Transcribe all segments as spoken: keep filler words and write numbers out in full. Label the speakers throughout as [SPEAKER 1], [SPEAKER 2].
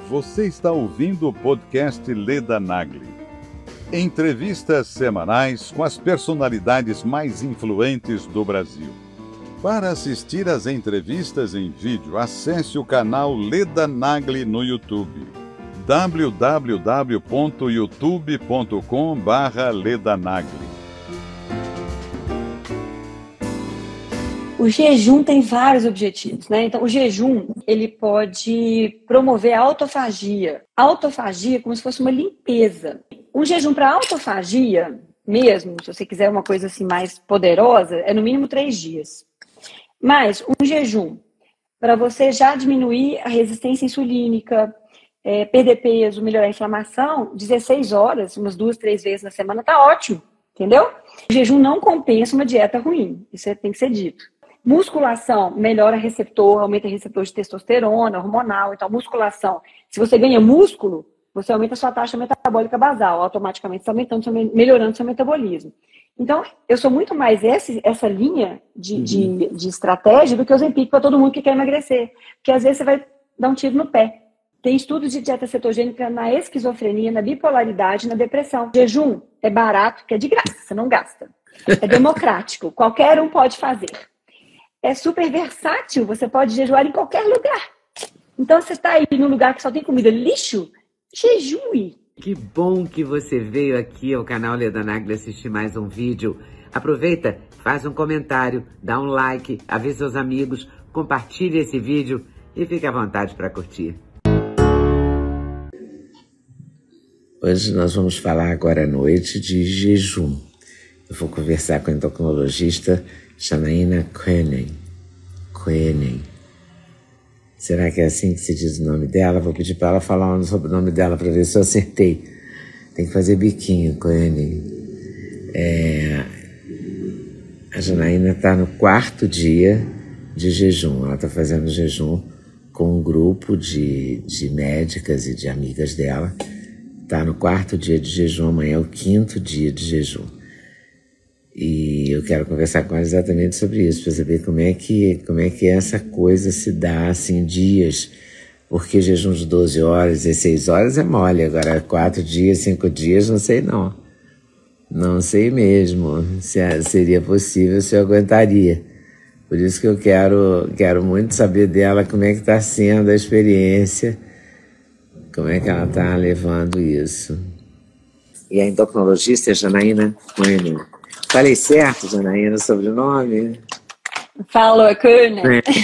[SPEAKER 1] Você está ouvindo o podcast Leda Nagli. Entrevistas semanais com as personalidades mais influentes do Brasil. Para assistir às entrevistas em vídeo, acesse o canal Leda Nagli no YouTube. w w w ponto youtube ponto com barra Leda Nagli.
[SPEAKER 2] O jejum tem vários objetivos, né? Então, o jejum, ele pode promover a autofagia. A autofagia é como se fosse uma limpeza. Um jejum para autofagia, mesmo, se você quiser uma coisa assim mais poderosa, é no mínimo três dias. Mas um jejum para você já diminuir a resistência insulínica, é, perder peso, melhorar a inflamação, dezesseis horas, umas duas, três vezes na semana, tá ótimo, entendeu? O jejum não compensa uma dieta ruim, isso tem que ser dito. Musculação melhora receptor, aumenta receptor de testosterona, hormonal. Então, musculação, se você ganha músculo, você aumenta a sua taxa metabólica basal, automaticamente está aumentando, melhorando seu metabolismo. Então, eu sou muito mais essa, essa linha de, uhum. de, de estratégia do que o Ozempic para todo mundo que quer emagrecer. Porque às vezes você vai dar um tiro no pé. Tem estudos de dieta cetogênica na esquizofrenia, na bipolaridade, na depressão. Jejum é barato, que é de graça, você não gasta. É democrático, qualquer um pode fazer. É super versátil, você pode jejuar em qualquer lugar. Então, você está aí num lugar que só tem comida lixo, jejue.
[SPEAKER 3] Que bom que você veio aqui ao canal Leda Nagli assistir mais um vídeo. Aproveita, faz um comentário, dá um like, avisa seus amigos, compartilhe esse vídeo e fique à vontade para curtir. Hoje nós vamos falar agora à noite de jejum. Eu vou conversar com a endocrinologista Janaína Koenig. Koenig. Será que é assim que se diz o nome dela? Vou pedir para ela falar sobre o nome dela para ver se eu acertei. Tem que fazer biquinho, Koenig. É... A Janaína está no quarto dia de jejum. Ela está fazendo jejum com um grupo de, de médicas e de amigas dela. Está no quarto dia de jejum, amanhã é o quinto dia de jejum. E eu quero conversar com ela exatamente sobre isso, para saber como é, que, como é que essa coisa se dá assim, dias. Porque jejum de doze horas, dezesseis horas é mole. Agora, quatro dias, cinco dias, não sei não. Não sei mesmo se seria possível, se eu aguentaria. Por isso que eu quero, quero muito saber dela como é que está sendo a experiência, como é que ela está levando isso. E a endocrinologista é Janaína Koenig. Falei certo, Janaína, sobre o sobrenome?
[SPEAKER 2] Falou, Koenig.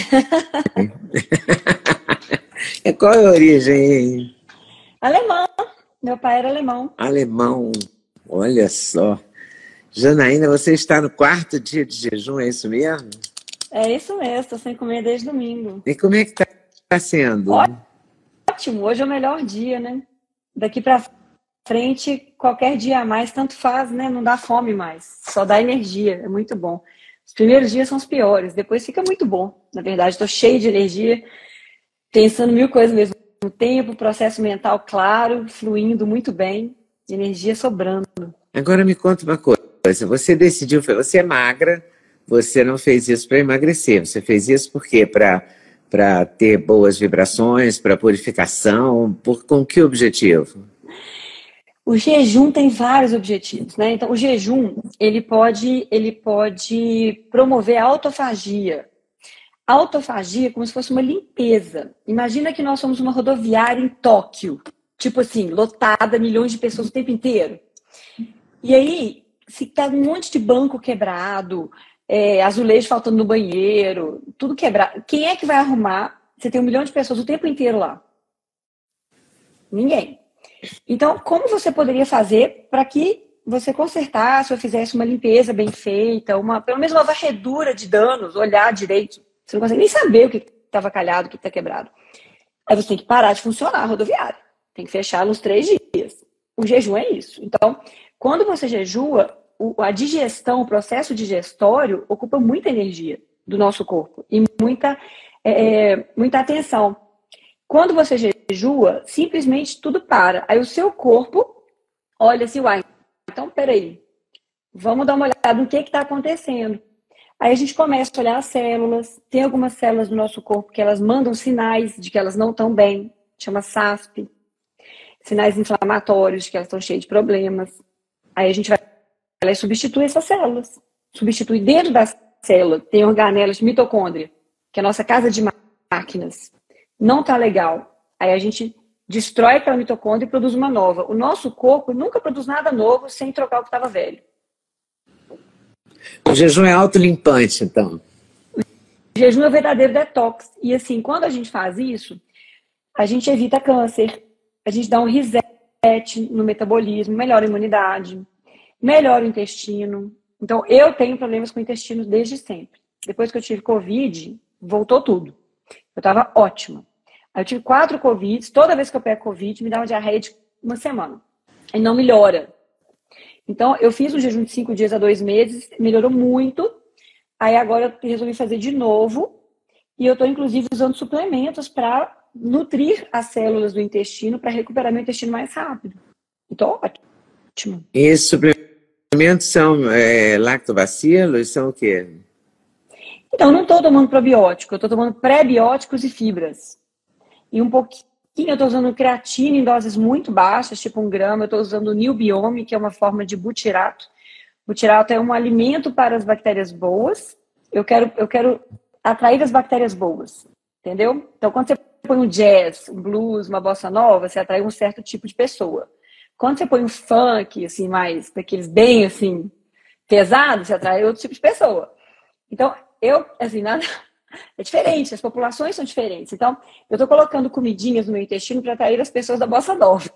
[SPEAKER 3] É. Qual é a origem?
[SPEAKER 2] Alemão. Meu pai era alemão.
[SPEAKER 3] Alemão. Olha só. Janaína, você está no quarto dia de jejum, é isso mesmo?
[SPEAKER 2] É isso mesmo, estou sem comer desde domingo.
[SPEAKER 3] E como é que está sendo?
[SPEAKER 2] Ótimo, hoje é o melhor dia, né? Daqui para frente, qualquer dia a mais, tanto faz, né? Não dá fome mais, só dá energia, é muito bom. Os primeiros dias são os piores, depois fica muito bom. Na verdade, estou cheio de energia, pensando mil coisas ao mesmo tempo, processo mental claro, fluindo muito bem, energia sobrando.
[SPEAKER 3] Agora me conta uma coisa, você decidiu, você é magra, você não fez isso para emagrecer, você fez isso por quê? Para para ter boas vibrações, para purificação, por, com que objetivo?
[SPEAKER 2] O jejum tem vários objetivos, né? Então, o jejum, ele pode, ele pode promover a autofagia. A autofagia é como se fosse uma limpeza. Imagina que nós somos uma rodoviária em Tóquio, tipo assim, lotada, milhões de pessoas o tempo inteiro. E aí, se tá um monte de banco quebrado, é, azulejo faltando no banheiro, tudo quebrado, quem é que vai arrumar? Você tem um milhão de pessoas o tempo inteiro lá. Ninguém. Então, como você poderia fazer para que você consertasse ou fizesse uma limpeza bem feita, uma, pelo menos uma varredura de danos, olhar direito? Você não consegue nem saber o que estava calhado, o que está quebrado. Aí você tem que parar de funcionar a rodoviária. Tem que fechar nos três dias. O jejum é isso. Então, quando você jejua, a digestão, o processo digestório ocupa muita energia do nosso corpo e muita, é, muita atenção. Quando você jejua, simplesmente tudo para. Aí o seu corpo olha assim, uai, então peraí, vamos dar uma olhada no que está acontecendo. Aí a gente começa a olhar as células, tem algumas células do nosso corpo que elas mandam sinais de que elas não estão bem. chama S A S P, sinais inflamatórios, que elas estão cheias de problemas. Aí a gente vai lá e substitui essas células. Substitui dentro da célula, tem organelas de mitocôndria, que é a nossa casa de máquinas. Não tá legal. Aí a gente destrói aquela mitocôndria e produz uma nova. O nosso corpo nunca produz nada novo sem trocar o que estava velho.
[SPEAKER 3] O jejum é autolimpante, então.
[SPEAKER 2] O jejum é o verdadeiro detox. E assim, quando a gente faz isso, a gente evita câncer, a gente dá um reset no metabolismo, melhora a imunidade, melhora o intestino. Então, eu tenho problemas com o intestino desde sempre. Depois que eu tive Covid, voltou tudo. Eu estava ótima. Aí eu tive quatro Covids, toda vez que eu pego Covid, me dá uma diarreia de uma semana. E não melhora. Então, eu fiz um jejum de cinco dias a dois meses, melhorou muito. Aí agora eu resolvi fazer de novo. E eu estou, inclusive, usando suplementos para nutrir as células do intestino para recuperar meu intestino mais rápido. Então, ótimo.
[SPEAKER 3] E esses suplementos são é, lactobacilos? São o quê?
[SPEAKER 2] Então, eu não estou tomando probiótico, eu estou tomando pré-bióticos e fibras. E um pouquinho, eu estou usando creatina em doses muito baixas, tipo um grama. Eu estou usando o Nilbiome, que é uma forma de butirato. Butirato é um alimento para as bactérias boas. Eu quero, eu quero atrair as bactérias boas, entendeu? Então, quando você põe um jazz, um blues, uma bossa nova, você atrai um certo tipo de pessoa. Quando você põe um funk, assim, mais daqueles bem, assim, pesados, você atrai outro tipo de pessoa. Então, eu, assim, nada... É diferente, as populações são diferentes. Então, eu estou colocando comidinhas no meu intestino para atrair as pessoas da bossa nova.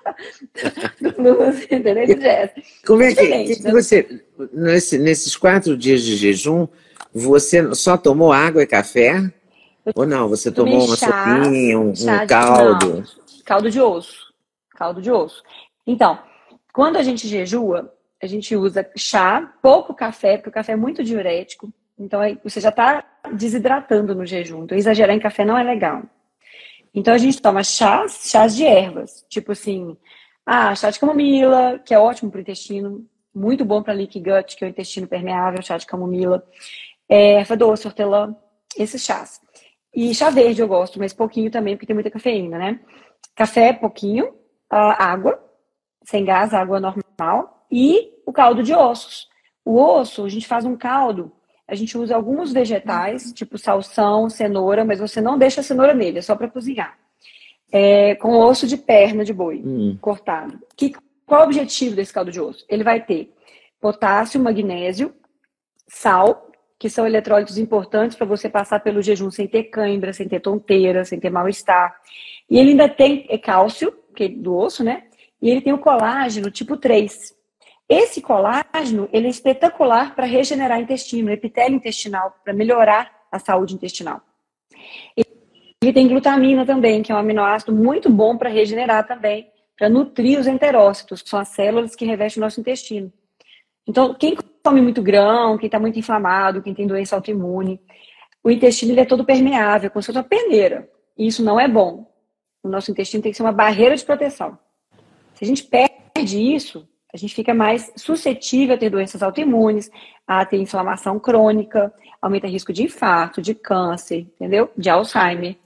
[SPEAKER 2] Do blues, entendeu? Do jazz.
[SPEAKER 3] Como é que, que, que você, nesse, nesses quatro dias de jejum, você só tomou água e café? Eu Ou não? Você tomou uma chá, sopinha, um, um
[SPEAKER 2] de,
[SPEAKER 3] caldo?
[SPEAKER 2] Não, caldo de osso. Caldo de osso. Então, quando a gente jejua, a gente usa chá, pouco café, porque o café é muito diurético. Então, aí você já está desidratando no jejum. Então, exagerar em café não é legal. Então, a gente toma chás, chás de ervas. Tipo assim, ah, chá de camomila, que é ótimo para o intestino. Muito bom para leaky gut, que é o intestino permeável, chá de camomila. É, erva doce, hortelã, esses chás. E chá verde eu gosto, mas pouquinho também, porque tem muita cafeína, né? Café, pouquinho. Uh, água, sem gás, água normal. E o caldo de ossos. O osso, a gente faz um caldo. A gente usa alguns vegetais, tipo salsão, cenoura, mas você não deixa a cenoura nele, é só para cozinhar. É, com osso de perna de boi, hum. cortado. Que, qual é o objetivo desse caldo de osso? Ele vai ter potássio, magnésio, sal, que são eletrólitos importantes para você passar pelo jejum sem ter cãibra, sem ter tonteira, sem ter mal-estar. E ele ainda tem cálcio, que é do osso, né? E ele tem o colágeno tipo três. Esse colágeno, ele é espetacular para regenerar o intestino, o epitélio intestinal, para melhorar a saúde intestinal. Ele tem glutamina também, que é um aminoácido muito bom para regenerar também, para nutrir os enterócitos, que são as células que revestem o nosso intestino. Então, quem come muito grão, quem está muito inflamado, quem tem doença autoimune, o intestino ele é todo permeável, como se fosse uma peneira. E isso não é bom. O nosso intestino tem que ser uma barreira de proteção. Se a gente perde isso, a gente fica mais suscetível a ter doenças autoimunes, a ter inflamação crônica, aumenta o risco de infarto, de câncer, entendeu? De Alzheimer.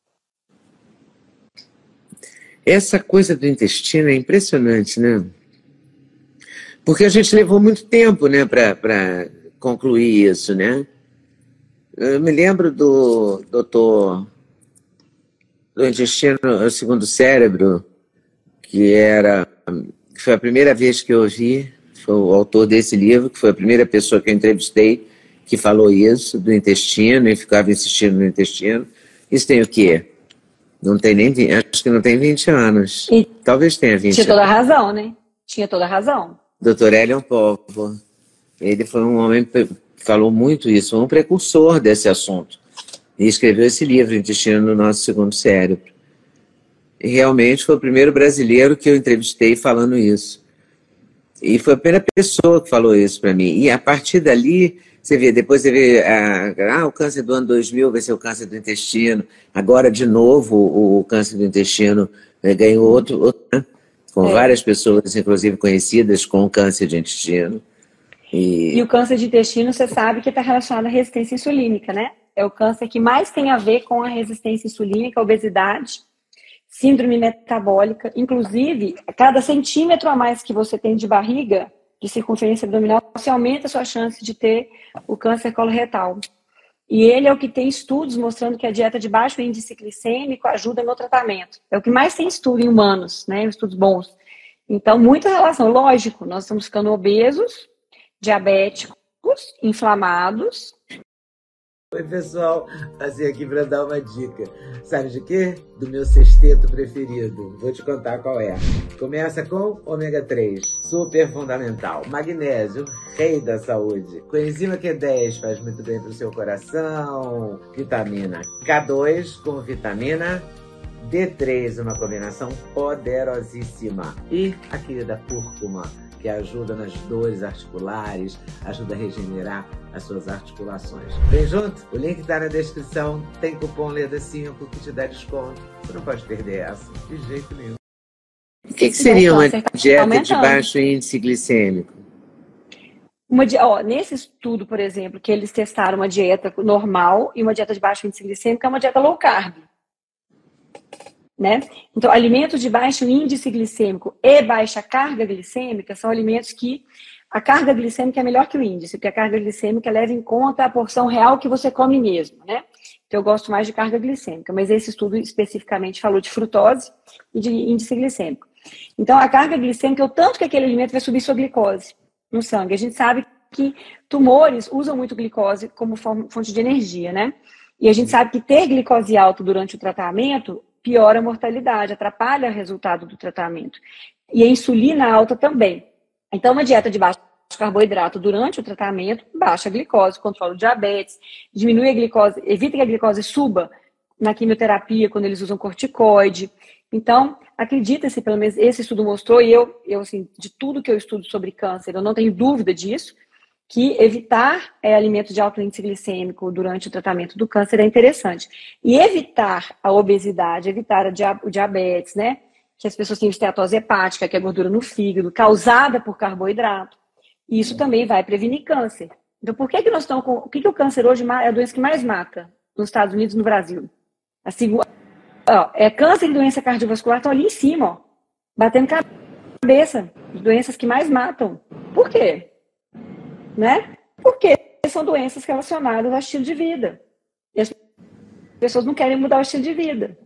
[SPEAKER 3] Essa coisa do intestino é impressionante, né? Porque a gente levou muito tempo, né, para concluir isso, né? Eu me lembro do doutor do intestino segundo o cérebro, que era... que foi a primeira vez que eu ouvi, foi o autor desse livro, que foi a primeira pessoa que eu entrevistei que falou isso, do intestino, e ficava insistindo no intestino. Isso tem o quê? Não tem nem vinte, acho que não tem vinte anos. E talvez tenha vinte
[SPEAKER 2] tinha
[SPEAKER 3] anos.
[SPEAKER 2] Tinha toda a razão, né? Tinha toda a razão.
[SPEAKER 3] doutor Elion Povo. Ele foi um homem que falou muito isso, um precursor desse assunto. E escreveu esse livro, Intestino no Nosso Segundo Cérebro. E realmente foi o primeiro brasileiro que eu entrevistei falando isso. E foi a primeira pessoa que falou isso para mim. E a partir dali, você vê, depois você vê, ah, ah, o câncer do ano dois mil vai ser o câncer do intestino. Agora, de novo, o, o câncer do intestino eh, ganhou outro, outro né? com é. várias pessoas, inclusive conhecidas, com câncer de intestino. E...
[SPEAKER 2] e o câncer de intestino, você sabe que está relacionado à resistência insulínica, né? É o câncer que mais tem a ver com a resistência insulínica, a obesidade. síndrome metabólica. Inclusive, a cada centímetro a mais que você tem de barriga, de circunferência abdominal, você aumenta a sua chance de ter o câncer coloretal. E ele é o que tem estudos mostrando que a dieta de baixo índice glicêmico ajuda no tratamento. É o que mais tem estudo em humanos, né? Estudos bons. Então, muita relação. Lógico, nós estamos ficando obesos, diabéticos, inflamados.
[SPEAKER 3] Oi, pessoal. Passei aqui para dar uma dica. Sabe de quê? Do meu sexteto preferido. Vou te contar qual é. Começa com ômega três, super fundamental. Magnésio, rei da saúde. Coenzima Q dez faz muito bem para o seu coração. Vitamina K dois com vitamina D três, uma combinação poderosíssima. E a querida cúrcuma, que ajuda nas dores articulares, ajuda a regenerar as suas articulações. Vem junto? O link está na descrição. Tem cupom Leda cinco que te dá desconto. Você não pode perder essa, de jeito nenhum. O que, que seria uma dieta de baixo índice glicêmico?
[SPEAKER 2] Uma, ó, nesse estudo, por exemplo, que eles testaram uma dieta normal e uma dieta de baixo índice glicêmico, é uma dieta low carb. Né? Então, alimentos de baixo índice glicêmico e baixa carga glicêmica são alimentos que a carga glicêmica é melhor que o índice, porque a carga glicêmica leva em conta a porção real que você come mesmo, né? Então, eu gosto mais de carga glicêmica, mas esse estudo especificamente falou de frutose e de índice glicêmico. Então, a carga glicêmica é o tanto que aquele alimento vai subir sua glicose no sangue. A gente sabe que tumores usam muito glicose como fonte de energia, né? E a gente sabe que ter glicose alta durante o tratamento piora a mortalidade, atrapalha o resultado do tratamento. E a insulina alta também. Então, uma dieta de baixo carboidrato durante o tratamento baixa a glicose, controla o diabetes, diminui a glicose, evita que a glicose suba na quimioterapia quando eles usam corticoide. Então, acredita-se, pelo menos esse estudo mostrou, e eu, eu assim, de tudo que eu estudo sobre câncer, eu não tenho dúvida disso, que evitar é, alimentos de alto índice glicêmico durante o tratamento do câncer é interessante. E evitar a obesidade, evitar a dia, o diabetes, né? Que as pessoas têm esteatose hepática, que é gordura no fígado, causada por carboidrato. E isso também vai prevenir câncer. Então, por que que nós estamos com... O que que o câncer hoje é a doença que mais mata nos Estados Unidos e no Brasil? A segunda... ó, é câncer e doença cardiovascular estão ali em cima, ó, batendo cabeça. As doenças que mais matam. Por quê? Né? Porque são doenças relacionadas ao estilo de vida. E as pessoas não querem mudar o estilo de vida.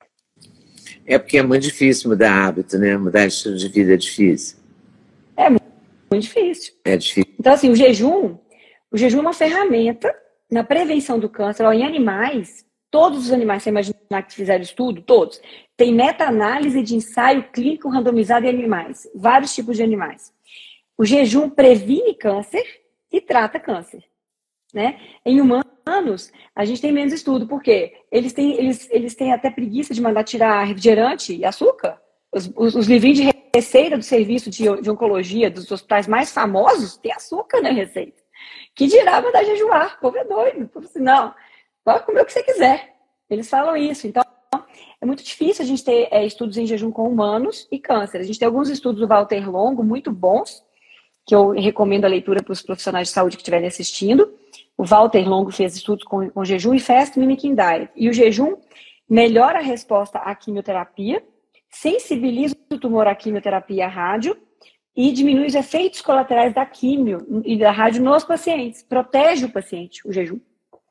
[SPEAKER 3] É porque é muito difícil mudar hábito, né? Mudar estilo de vida é difícil.
[SPEAKER 2] É muito, muito difícil.
[SPEAKER 3] É difícil.
[SPEAKER 2] Então, assim, o jejum, o jejum é uma ferramenta na prevenção do câncer. Ó, em animais, todos os animais, você imaginar que fizeram estudo, todos, tem meta-análise de ensaio clínico randomizado em animais. Vários tipos de animais. O jejum previne câncer e trata câncer, né? Em humanos, a gente tem menos estudo, porque eles têm, eles, eles têm até preguiça de mandar tirar refrigerante e açúcar. Os, os, os livrinhos de receita do serviço de, de oncologia dos hospitais mais famosos tem açúcar na receita. Que dirá mandar jejuar? O povo é doido. Assim, não, pode comer o que você quiser. Eles falam isso. Então, é muito difícil a gente ter é, estudos em jejum com humanos e câncer. A gente tem alguns estudos do Walter Longo muito bons, que eu recomendo a leitura para os profissionais de saúde que estiverem assistindo. O Walter Longo fez estudos com, com jejum e Fast Mimicking Diet. E o jejum melhora a resposta à quimioterapia, sensibiliza o tumor à quimioterapia e à rádio e diminui os efeitos colaterais da quimio e da rádio nos pacientes. Protege o paciente, o jejum.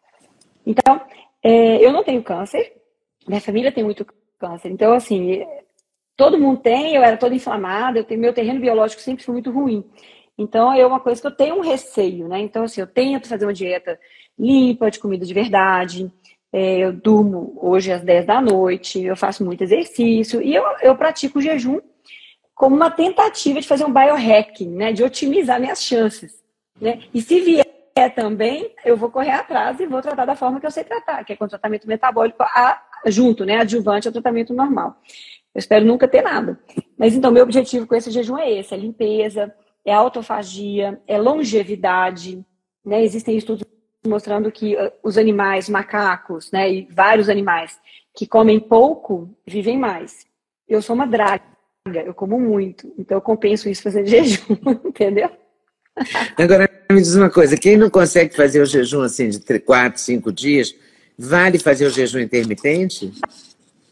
[SPEAKER 2] Então, é, eu não tenho câncer, minha família tem muito câncer. Então, assim, todo mundo tem, eu era toda inflamada, eu tenho, meu terreno biológico sempre foi muito ruim. Então, é uma coisa que eu tenho um receio, né? Então, assim, eu tento fazer uma dieta limpa, de comida de verdade. É, eu durmo hoje às dez da noite, eu faço muito exercício. E eu, eu pratico o jejum como uma tentativa de fazer um biohacking, né? De otimizar minhas chances, né? E se vier também, eu vou correr atrás e vou tratar da forma que eu sei tratar, que é com o tratamento metabólico a, junto, né? Adjuvante ao tratamento normal. Eu espero nunca ter nada. Mas, então, meu objetivo com esse jejum é esse, é limpeza, é autofagia, é longevidade, né? Existem estudos mostrando que os animais, macacos, né, e vários animais que comem pouco, vivem mais. Eu sou uma draga, eu como muito, então eu compenso isso fazendo jejum, entendeu?
[SPEAKER 3] Agora, me diz uma coisa, quem não consegue fazer o jejum assim de quatro, cinco dias, vale fazer o jejum intermitente?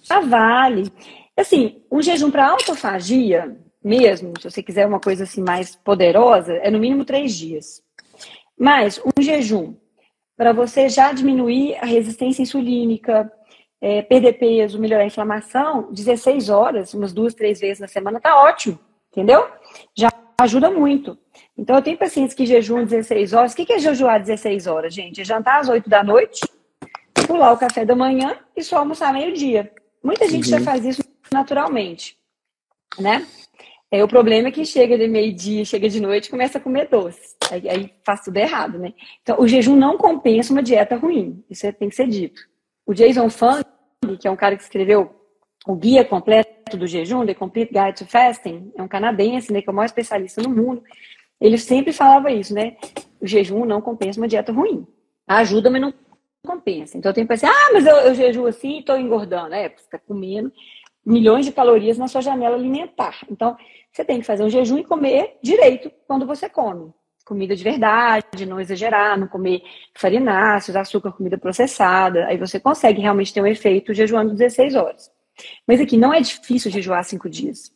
[SPEAKER 2] Ah, vale. Assim, um jejum para autofagia, mesmo, se você quiser uma coisa assim mais poderosa, é no mínimo três dias. Mas um jejum para você já diminuir a resistência insulínica, é, perder peso, melhorar a inflamação, dezesseis horas, umas duas, três vezes na semana, tá ótimo, entendeu? Já ajuda muito. Então, eu tenho pacientes que jejuam dezesseis horas. O que é jejuar dezesseis horas, gente? É jantar às oito da noite, pular o café da manhã e só almoçar meio-dia. Muita gente uhum. já faz isso naturalmente, né? É, o problema é que chega de meio-dia, chega de noite e começa a comer doce. Aí, aí faz tudo errado, né? Então, o jejum não compensa uma dieta ruim. Isso tem que ser dito. O Jason Fung, que é um cara que escreveu o guia completo do jejum, The Complete Guide to Fasting, é um canadense, né, que é o maior especialista no mundo. Ele sempre falava isso, né? O jejum não compensa uma dieta ruim. Ajuda, mas não compensa. Então, eu tenho que pensar, ah, mas eu, eu jejuo assim e estou engordando. É, você está comendo milhões de calorias na sua janela alimentar. Então, você tem que fazer um jejum e comer direito quando você come. Comida de verdade, não exagerar, não comer farináceos, açúcar, comida processada. Aí você consegue realmente ter um efeito jejuando dezesseis horas. Mas aqui, não é difícil jejuar cinco dias.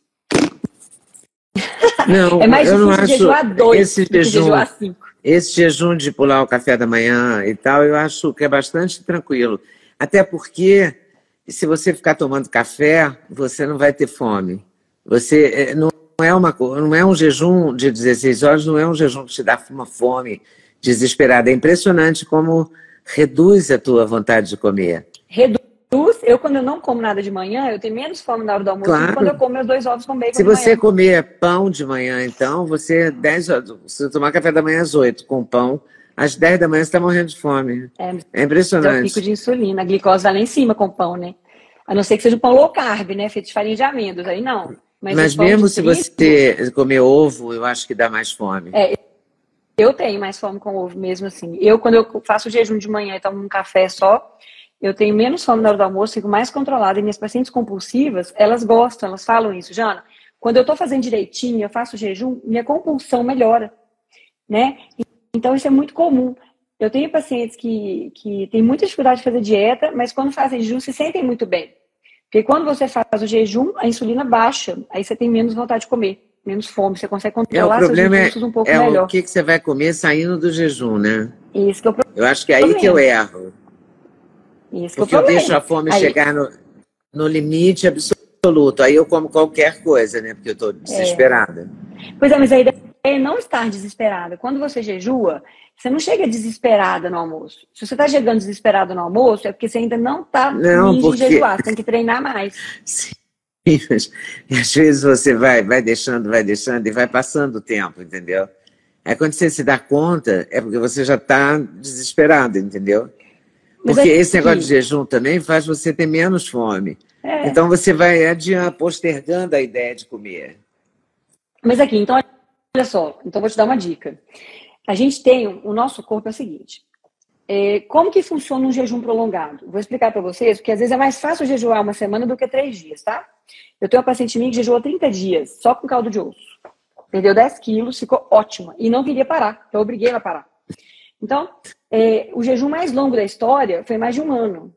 [SPEAKER 3] Não,
[SPEAKER 2] é mais
[SPEAKER 3] eu
[SPEAKER 2] difícil
[SPEAKER 3] não acho
[SPEAKER 2] jejuar dois
[SPEAKER 3] esse
[SPEAKER 2] do que
[SPEAKER 3] jejum,
[SPEAKER 2] jejuar cinco.
[SPEAKER 3] Esse jejum de pular o café da manhã e tal, eu acho que é bastante tranquilo. Até porque, se você ficar tomando café, você não vai ter fome. Você não é, uma, não é um jejum de dezesseis horas, não é um jejum que te dá uma fome desesperada. É impressionante como reduz a tua vontade de comer.
[SPEAKER 2] Reduz. Eu, quando eu não como nada de manhã, eu tenho menos fome na hora do almoço
[SPEAKER 3] claro.
[SPEAKER 2] do que quando eu como meus dois ovos com bacon
[SPEAKER 3] Se
[SPEAKER 2] de manhã.
[SPEAKER 3] Se você comer pão de manhã, então, você, dez horas, se você tomar café da manhã às oito com pão, às dez da manhã você está morrendo de fome. É, é impressionante.
[SPEAKER 2] É o pico de insulina, a glicose vai lá em cima com o pão, né? A não ser que seja um pão low carb, né? Feito de farinha de amêndoas, aí não. Mas,
[SPEAKER 3] Mas mesmo se trigo, você comer ovo, eu acho que dá mais fome.
[SPEAKER 2] É, eu tenho mais fome com ovo mesmo assim. Eu, quando eu faço jejum de manhã e tomo um café só, eu tenho menos fome na hora do almoço, fico mais controlada. E minhas pacientes compulsivas, elas gostam, elas falam isso. Jana, quando eu tô fazendo direitinho, eu faço jejum, minha compulsão melhora, né? Então, isso é muito comum. Eu tenho pacientes que, que têm muita dificuldade de fazer dieta, mas quando fazem jejum, se sentem muito bem. Porque quando você faz o jejum, a insulina baixa, aí você tem menos vontade de comer, menos fome, você consegue controlar
[SPEAKER 3] é,
[SPEAKER 2] seus impulsos um pouco
[SPEAKER 3] é
[SPEAKER 2] melhor.
[SPEAKER 3] É o que, que você vai comer saindo do jejum, né?
[SPEAKER 2] Isso que eu
[SPEAKER 3] Eu acho que é aí problema. que eu erro.
[SPEAKER 2] Isso
[SPEAKER 3] Porque eu deixo a fome aí. chegar no, no limite absoluto. Aí eu como qualquer coisa, né? Porque eu estou desesperada.
[SPEAKER 2] É. Pois é, mas a ideia é não estar desesperada. Quando você jejua, você não chega desesperada no almoço. Se você está chegando desesperado no almoço, é porque você ainda não está ninja porque... em jejuar. Você tem que treinar mais.
[SPEAKER 3] Sim, mas às vezes você vai, vai deixando, vai deixando e vai passando o tempo, entendeu? Aí quando você se dá conta, é porque você já está desesperado, entendeu? Porque é esse negócio de jejum também faz você ter menos fome. É. Então você vai adiante, postergando a ideia de comer.
[SPEAKER 2] Mas aqui, então, olha só. Então vou te dar uma dica. A gente tem, o nosso corpo é o seguinte. É, como que funciona um jejum prolongado? Vou explicar para vocês, porque às vezes é mais fácil jejuar uma semana do que três dias, tá? Eu tenho uma paciente minha que jejuou trinta dias, só com caldo de osso. Perdeu dez quilos, ficou ótima. E não queria parar, então eu obriguei ela a parar. Então, é, o jejum mais longo da história foi mais de um ano,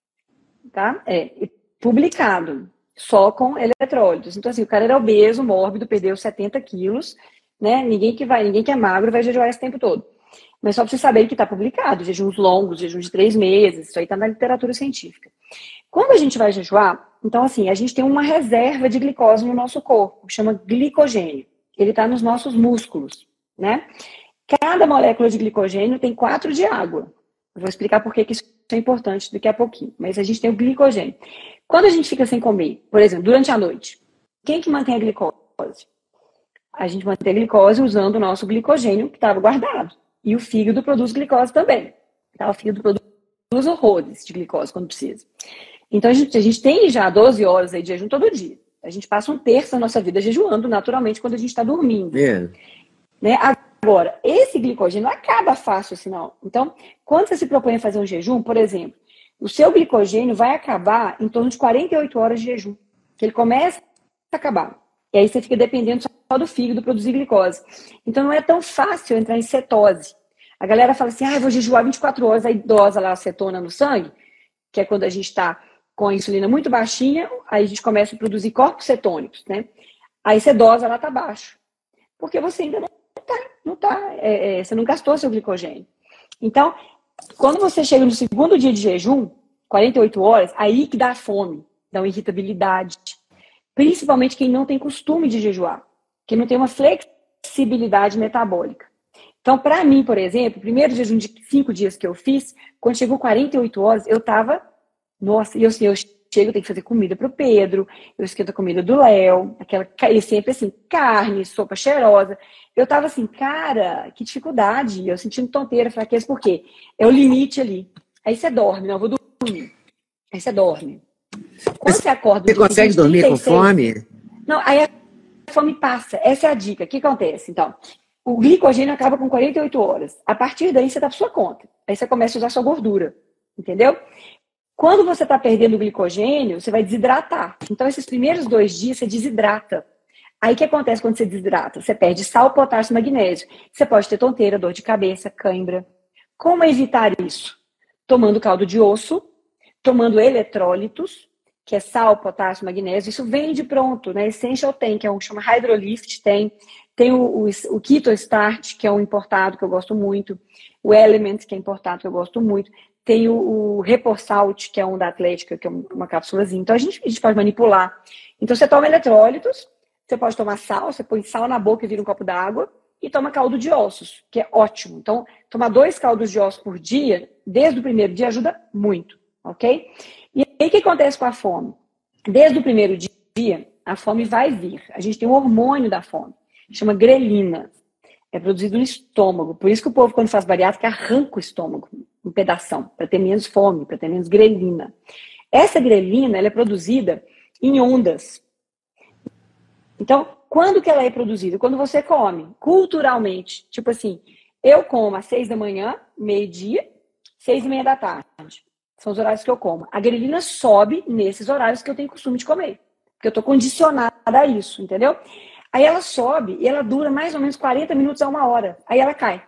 [SPEAKER 2] tá? É, publicado, só com eletrólitos. Então, assim, o cara era obeso, mórbido, perdeu setenta quilos, né? Ninguém que vai, ninguém que é magro vai jejuar esse tempo todo. Mas só para vocês saberem que está publicado, jejuns longos, jejum de três meses, isso aí está na literatura científica. Quando a gente vai jejuar, então, assim, a gente tem uma reserva de glicose no nosso corpo, que chama glicogênio. Ele está nos nossos músculos, né? Cada molécula de glicogênio tem quatro de água. Eu vou explicar por que isso é importante daqui a pouquinho. Mas a gente tem o glicogênio. Quando a gente fica sem comer, por exemplo, durante a noite, quem que mantém a glicose? A gente mantém a glicose usando o nosso glicogênio que estava guardado. E o fígado produz glicose também. Tá? O fígado produz horrores de glicose quando precisa. Então a gente, a gente tem já doze horas aí de jejum todo dia. A gente passa um terço da nossa vida jejuando naturalmente quando a gente está dormindo. Yeah. Né? Agora, esse glicogênio não acaba fácil assim, não. Então, quando você se propõe a fazer um jejum, por exemplo, o seu glicogênio vai acabar em torno de quarenta e oito horas de jejum. Que ele começa a acabar. E aí você fica dependendo só do fígado produzir glicose. Então, não é tão fácil entrar em cetose. A galera fala assim, ah, eu vou jejuar vinte e quatro horas, aí dosa lá a cetona no sangue, que é quando a gente está com a insulina muito baixinha, aí a gente começa a produzir corpos cetônicos, né? Aí você dosa lá tá baixo. Porque você ainda não tá, não tá é, é, você não gastou seu glicogênio. Então, quando você chega no segundo dia de jejum, quarenta e oito horas, aí que dá fome, dá uma irritabilidade. Principalmente quem não tem costume de jejuar, quem não tem uma flexibilidade metabólica. Então, para mim, por exemplo, o primeiro jejum de cinco dias que eu fiz, quando chegou quarenta e oito horas, eu tava, nossa, e eu, assim, eu chego, tenho que fazer comida pro Pedro, eu esquento a comida do Léo, aquela, e sempre assim, carne, sopa cheirosa. Eu tava assim, cara, que dificuldade, eu sentindo tonteira, fraqueza, por quê? É o limite ali. Aí você dorme, não, eu vou dormir. Aí você dorme. Quando você acorda...
[SPEAKER 3] Você consegue dormir com fome?
[SPEAKER 2] Não, aí a fome passa. Essa é a dica. O que acontece? Então, o glicogênio acaba com quarenta e oito horas. A partir daí, você está por sua conta. Aí você começa a usar sua gordura. Entendeu? Quando você está perdendo o glicogênio, você vai desidratar. Então, esses primeiros dois dias, você desidrata. Aí, o que acontece quando você desidrata? Você perde sal, potássio e magnésio. Você pode ter tonteira, dor de cabeça, cãibra. Como evitar isso? Tomando caldo de osso, tomando eletrólitos, que é sal, potássio, magnésio. Isso vende pronto, né? Essential tem, que é um que chama Hydrolift, tem. Tem o, o, o Keto Start, que é um importado, que eu gosto muito. O Element, que é importado, que eu gosto muito. Tem o, o Reporsalt, que é um da Atlética, que é uma cápsulazinha. Então, a gente, a gente pode manipular. Então, você toma eletrólitos, você pode tomar sal, você põe sal na boca e vira um copo d'água, e toma caldo de ossos, que é ótimo. Então, tomar dois caldos de ossos por dia, desde o primeiro dia, ajuda muito, ok? E aí, o que acontece com a fome? Desde o primeiro dia, a fome vai vir. A gente tem um hormônio da fome, chama grelina. É produzido no estômago. Por isso que o povo, quando faz bariátrica, arranca o estômago em pedação, para ter menos fome, para ter menos grelina. Essa grelina, ela é produzida em ondas. Então, quando que ela é produzida? Quando você come, culturalmente. Tipo assim, eu como às seis da manhã, meio-dia, seis e meia da tarde. São os horários que eu como. A grelina sobe nesses horários que eu tenho costume de comer. Porque eu estou condicionada a isso, entendeu? Aí ela sobe e ela dura mais ou menos quarenta minutos a uma hora. Aí ela cai.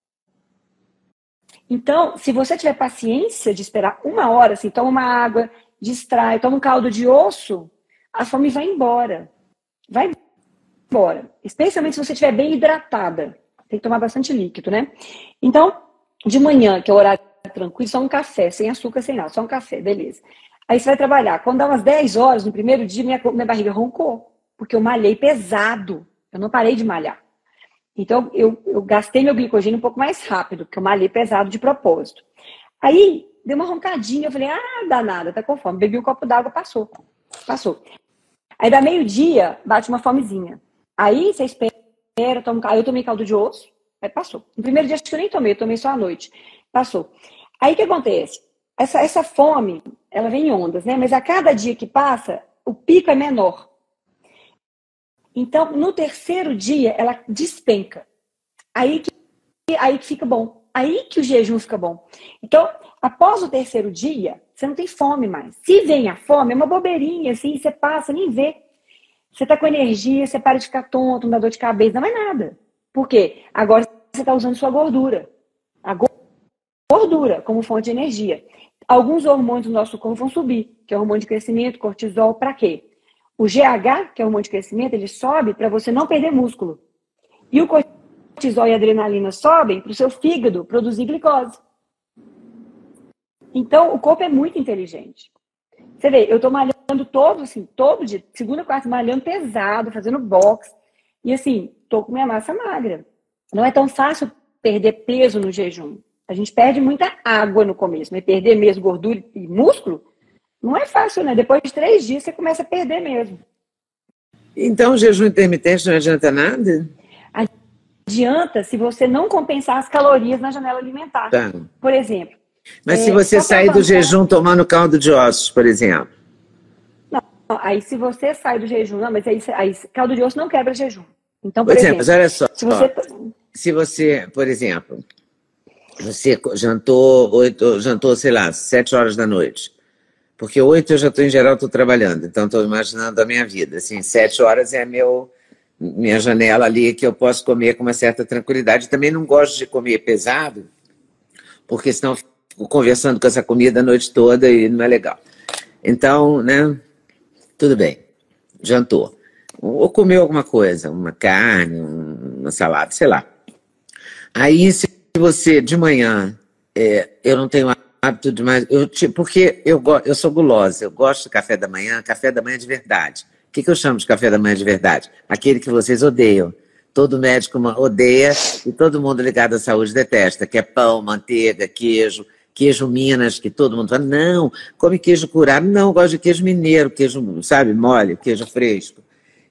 [SPEAKER 2] Então, se você tiver paciência de esperar uma hora, assim, toma uma água, distrai, toma um caldo de osso, a fome vai embora. Vai embora. Especialmente se você estiver bem hidratada. Tem que tomar bastante líquido, né? Então, de manhã, que é o horário tranquilo, só um café, sem açúcar, sem nada, só um café, beleza. Aí você vai trabalhar. Quando dá umas dez horas, no primeiro dia, minha, minha barriga roncou. Porque eu malhei pesado. Eu não parei de malhar. Então, eu, eu gastei meu glicogênio um pouco mais rápido, porque eu malhei pesado de propósito. Aí, deu uma roncadinha. Eu falei, ah, danada, tá com fome. Bebi um copo d'água, passou. Passou. Aí, dá meio-dia, bate uma fomezinha. Aí, você espera, toma... aí eu tomei caldo de osso, aí passou. No primeiro dia, acho que eu nem tomei, eu tomei só à noite. Passou. Aí, o que acontece? Essa, essa fome, ela vem em ondas, né? Mas a cada dia que passa, o pico é menor. Então, no terceiro dia, ela despenca. Aí que, aí que fica bom. Aí que o jejum fica bom. Então, após o terceiro dia, você não tem fome mais. Se vem a fome, é uma bobeirinha, assim, você passa, nem vê. Você tá com energia, você para de ficar tonto, não dá dor de cabeça, não é nada. Por quê? Agora você está usando sua gordura. A gordura como fonte de energia. Alguns hormônios do nosso corpo vão subir, que é o hormônio de crescimento, cortisol, para quê? O G H, que é o hormônio de crescimento, ele sobe para você não perder músculo. E o cortisol e a adrenalina sobem para o seu fígado produzir glicose. Então, o corpo é muito inteligente. Você vê, eu estou malhando todo, assim, todo dia, segunda, quarta, malhando pesado, fazendo boxe. E assim, estou com minha massa magra. Não é tão fácil perder peso no jejum. A gente perde muita água no começo, mas perder mesmo gordura e músculo, não é fácil, né? Depois de três dias, você começa a perder mesmo.
[SPEAKER 3] Então, o jejum intermitente não adianta nada?
[SPEAKER 2] Adianta se você não compensar as calorias na janela alimentar.
[SPEAKER 3] Tá.
[SPEAKER 2] Por exemplo.
[SPEAKER 3] Mas
[SPEAKER 2] é,
[SPEAKER 3] se você sair do
[SPEAKER 2] avançar...
[SPEAKER 3] jejum tomando caldo de ossos, por exemplo?
[SPEAKER 2] Não, aí se você sai do jejum, não, mas aí, aí caldo de osso não quebra jejum. Então, por
[SPEAKER 3] Pois
[SPEAKER 2] exemplo,
[SPEAKER 3] é, mas olha só.
[SPEAKER 2] Se você,
[SPEAKER 3] se você, por exemplo, você jantou, oito, jantou, sei lá, sete horas da noite. Porque oito eu já estou, em geral, estou trabalhando. Então, estou imaginando a minha vida. Assim, sete horas é a meu, minha janela ali que eu posso comer com uma certa tranquilidade. Também não gosto de comer pesado, porque senão eu fico conversando com essa comida a noite toda e não é legal. Então, né, tudo bem, jantou. Ou comeu alguma coisa, uma carne, uma salada, sei lá. Aí, se você, de manhã, é, eu não tenho hábito de mais... Eu, porque eu, eu sou gulosa, eu gosto de café da manhã, café da manhã de verdade. O que, que eu chamo de café da manhã de verdade? Aquele que vocês odeiam. Todo médico odeia e todo mundo ligado à saúde detesta, que é pão, manteiga, queijo, queijo Minas, que todo mundo fala, não, come queijo curado. Não, eu gosto de queijo mineiro, queijo, sabe, mole, queijo fresco.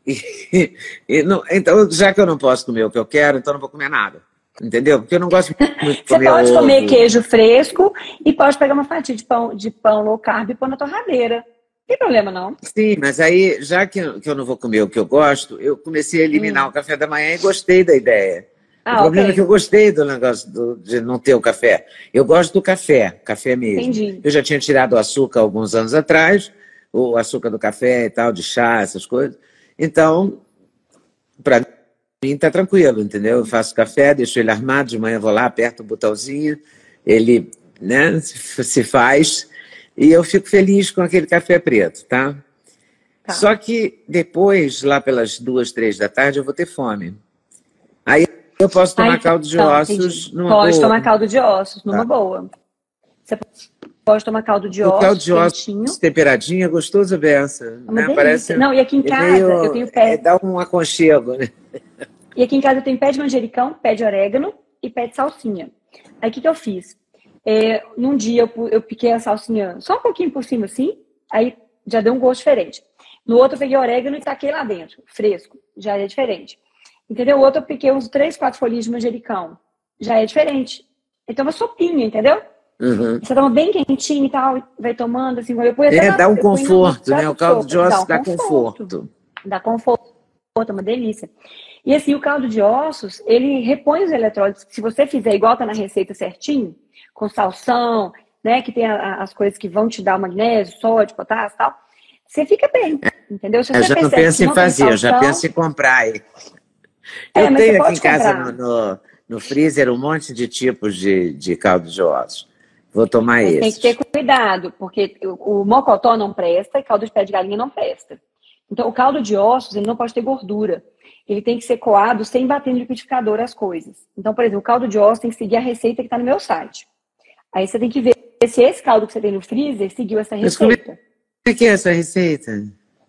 [SPEAKER 3] E, e não, então, já que eu não posso comer o que eu quero, então não vou comer nada. Entendeu? Porque eu não gosto muito de
[SPEAKER 2] Você
[SPEAKER 3] comer
[SPEAKER 2] pode
[SPEAKER 3] ovo.
[SPEAKER 2] comer queijo fresco e pode pegar uma fatia de pão, de pão low carb e pôr na torradeira. Não tem problema, não.
[SPEAKER 3] Sim, mas aí, já que eu, que eu não vou comer o que eu gosto, eu comecei a eliminar
[SPEAKER 2] Hum.
[SPEAKER 3] o café da manhã e gostei da ideia.
[SPEAKER 2] Ah,
[SPEAKER 3] o problema
[SPEAKER 2] okay.
[SPEAKER 3] é que eu gostei do negócio do, de não ter o café. Eu gosto do café, café mesmo.
[SPEAKER 2] Entendi.
[SPEAKER 3] Eu já tinha tirado o açúcar alguns anos atrás, o açúcar do café e tal, de chá, essas coisas. Então, para mim tá tranquilo, entendeu? Eu faço café, deixo ele armado, de manhã vou lá, aperto o botãozinho, ele, né, se faz, e eu fico feliz com aquele café preto, tá?
[SPEAKER 2] Tá.
[SPEAKER 3] Só que depois, lá pelas duas, três da tarde, eu vou ter fome. Aí eu posso tomar
[SPEAKER 2] Ai,
[SPEAKER 3] caldo de
[SPEAKER 2] então,
[SPEAKER 3] ossos
[SPEAKER 2] entendi.
[SPEAKER 3] numa
[SPEAKER 2] Pode
[SPEAKER 3] boa.
[SPEAKER 2] tomar caldo de ossos, numa
[SPEAKER 3] Tá.
[SPEAKER 2] boa. Você pode tomar caldo de
[SPEAKER 3] O
[SPEAKER 2] ossos,
[SPEAKER 3] caldo de ossos
[SPEAKER 2] quentinho.
[SPEAKER 3] temperadinho é gostoso, beça.
[SPEAKER 2] É uma
[SPEAKER 3] Né?
[SPEAKER 2] delícia.
[SPEAKER 3] Parece,
[SPEAKER 2] Não, e aqui em
[SPEAKER 3] é
[SPEAKER 2] casa
[SPEAKER 3] meio,
[SPEAKER 2] eu tenho
[SPEAKER 3] é,
[SPEAKER 2] pé.
[SPEAKER 3] dá um aconchego, né?
[SPEAKER 2] E aqui em casa eu tenho pé de manjericão, pé de orégano e pé de salsinha. Aí o que, que eu fiz? É, num dia eu, eu piquei a salsinha só um pouquinho por cima assim, aí já deu um gosto diferente. No outro eu peguei orégano e taquei lá dentro, fresco, já é diferente. Entendeu? O outro eu piquei uns três, quatro folhinhas de manjericão, já é diferente. Então uma sopinha, entendeu?
[SPEAKER 3] Uhum.
[SPEAKER 2] Você toma bem quentinho e tal, vai tomando assim. Eu ponho até
[SPEAKER 3] É,
[SPEAKER 2] na,
[SPEAKER 3] dá um
[SPEAKER 2] eu ponho
[SPEAKER 3] conforto,
[SPEAKER 2] no
[SPEAKER 3] né?
[SPEAKER 2] prato
[SPEAKER 3] O caldo de
[SPEAKER 2] sopa.
[SPEAKER 3] ossos
[SPEAKER 2] Dá
[SPEAKER 3] dá
[SPEAKER 2] um
[SPEAKER 3] conforto.
[SPEAKER 2] conforto. Dá conforto, é uma delícia. E assim, o caldo de ossos, ele repõe os eletrólitos. Se você fizer igual tá na receita certinho, com salsão, né, que tem a, as coisas que vão te dar o magnésio, sódio, potássio e tal, você fica bem, entendeu? Se
[SPEAKER 3] Eu
[SPEAKER 2] você
[SPEAKER 3] já não
[SPEAKER 2] percebe
[SPEAKER 3] penso
[SPEAKER 2] que
[SPEAKER 3] em
[SPEAKER 2] não tem
[SPEAKER 3] fazer, eu já
[SPEAKER 2] salsão,
[SPEAKER 3] penso em comprar aí.
[SPEAKER 2] é,
[SPEAKER 3] Eu
[SPEAKER 2] mas você
[SPEAKER 3] tenho aqui em
[SPEAKER 2] pode
[SPEAKER 3] casa
[SPEAKER 2] comprar.
[SPEAKER 3] no, no, no freezer um monte de tipos de, de caldo de ossos. Vou tomar
[SPEAKER 2] Mas tem que ter
[SPEAKER 3] esses.
[SPEAKER 2] cuidado, porque o, o mocotó não presta e caldo de pé de galinha não presta. Então, o caldo de ossos, ele não pode ter gordura. Ele tem que ser coado sem bater no liquidificador as coisas. Então, por exemplo, o caldo de ossos tem que seguir a receita que está no meu site. Aí você tem que ver se esse caldo que você tem no freezer seguiu essa
[SPEAKER 3] Mas como
[SPEAKER 2] receita.
[SPEAKER 3] é que é essa receita?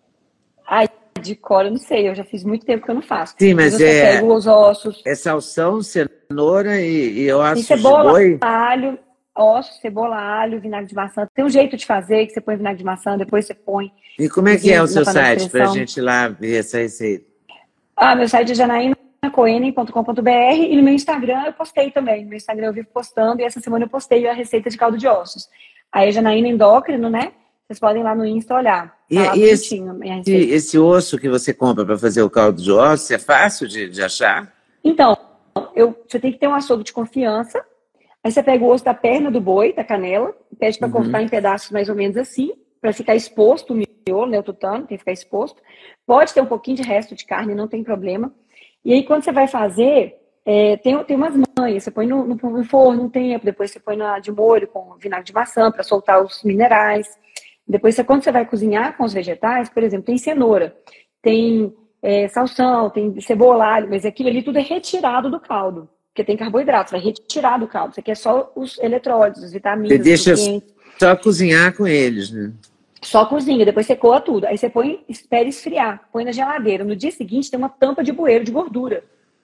[SPEAKER 2] Ai, de cor, eu não sei. Eu já fiz muito tempo que eu não faço.
[SPEAKER 3] Sim, mas
[SPEAKER 2] você
[SPEAKER 3] é,
[SPEAKER 2] pega os ossos.
[SPEAKER 3] é salsão, cenoura e, e ossos
[SPEAKER 2] Tem
[SPEAKER 3] de
[SPEAKER 2] cebola,
[SPEAKER 3] boi?
[SPEAKER 2] alho, ossos, cebola, alho, vinagre de maçã. Tem um jeito de fazer que você põe vinagre de maçã, depois você põe.
[SPEAKER 3] E como é que é o seu
[SPEAKER 2] na panela de
[SPEAKER 3] site para a
[SPEAKER 2] pressão.
[SPEAKER 3] gente ir lá ver essa receita?
[SPEAKER 2] Ah, meu site é janaína coenen ponto com ponto br e no meu Instagram eu postei também. No meu Instagram eu vivo postando e essa semana eu postei a receita de caldo de ossos. Aí é Janaína Endócrino, né? Vocês podem ir lá no Insta olhar.
[SPEAKER 3] E,
[SPEAKER 2] Tá lá
[SPEAKER 3] e esse,
[SPEAKER 2] bonitinho a minha receita.
[SPEAKER 3] esse, esse osso que você compra para fazer o caldo de ossos é fácil de, de achar?
[SPEAKER 2] Então, eu, você tem que ter um açougue de confiança. Aí você pega o osso da perna do boi, da canela, pede para
[SPEAKER 3] Uhum.
[SPEAKER 2] cortar em pedaços mais ou menos assim, para ficar exposto o miolo, né, o tutano, tem que ficar exposto. Pode ter um pouquinho de resto de carne, não tem problema. E aí, quando você vai fazer, é, tem, tem umas manhas. Você põe no, no, no forno um tempo, depois você põe na, de molho com vinagre de maçã para soltar os minerais. Depois, você, quando você vai cozinhar com os vegetais, por exemplo, tem cenoura, tem é, salsão, tem cebola, alho, mas aquilo ali tudo é retirado do caldo, porque tem carboidrato, vai retirar do caldo. Isso aqui é só os eletrólitos, as vitaminas,
[SPEAKER 3] Você deixa
[SPEAKER 2] os nutrientes.
[SPEAKER 3] só cozinhar com eles, né?
[SPEAKER 2] Só cozinha, depois você coa tudo. Aí você põe, espera esfriar, põe na geladeira. No dia seguinte tem uma tampa de bueiro de gordura.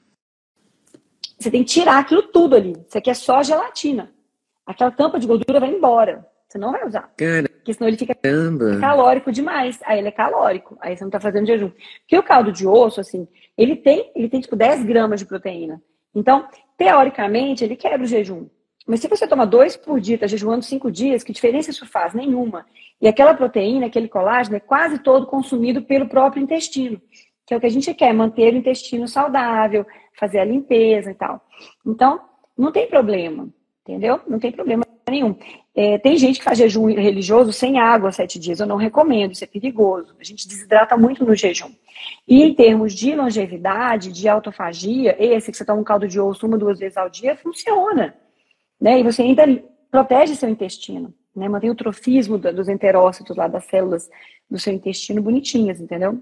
[SPEAKER 2] Você tem que tirar aquilo tudo ali. Isso aqui é só gelatina. Aquela tampa de gordura vai embora. Você não vai usar.
[SPEAKER 3] Caramba.
[SPEAKER 2] Porque senão ele fica calórico demais. Aí ele é calórico. Aí você não tá fazendo jejum. Porque o caldo de osso, assim, ele tem, ele tem tipo dez gramas de proteína. Então, teoricamente, ele quebra o jejum. Mas se você toma dois por dia, tá jejuando cinco dias, que diferença isso faz? Nenhuma. E aquela proteína, aquele colágeno, é quase todo consumido pelo próprio intestino, que é o que a gente quer, manter o intestino saudável, fazer a limpeza e tal. Então, não tem problema, entendeu? Não tem problema nenhum. É, tem gente que faz jejum religioso sem água sete dias. Eu não recomendo, isso é perigoso. A gente desidrata muito no jejum. E em termos de longevidade, de autofagia, esse que você toma um caldo de osso uma, duas vezes ao dia, funciona. Né? E você ainda protege seu intestino. né? Mantém o trofismo dos enterócitos lá das células do seu intestino bonitinhas, entendeu?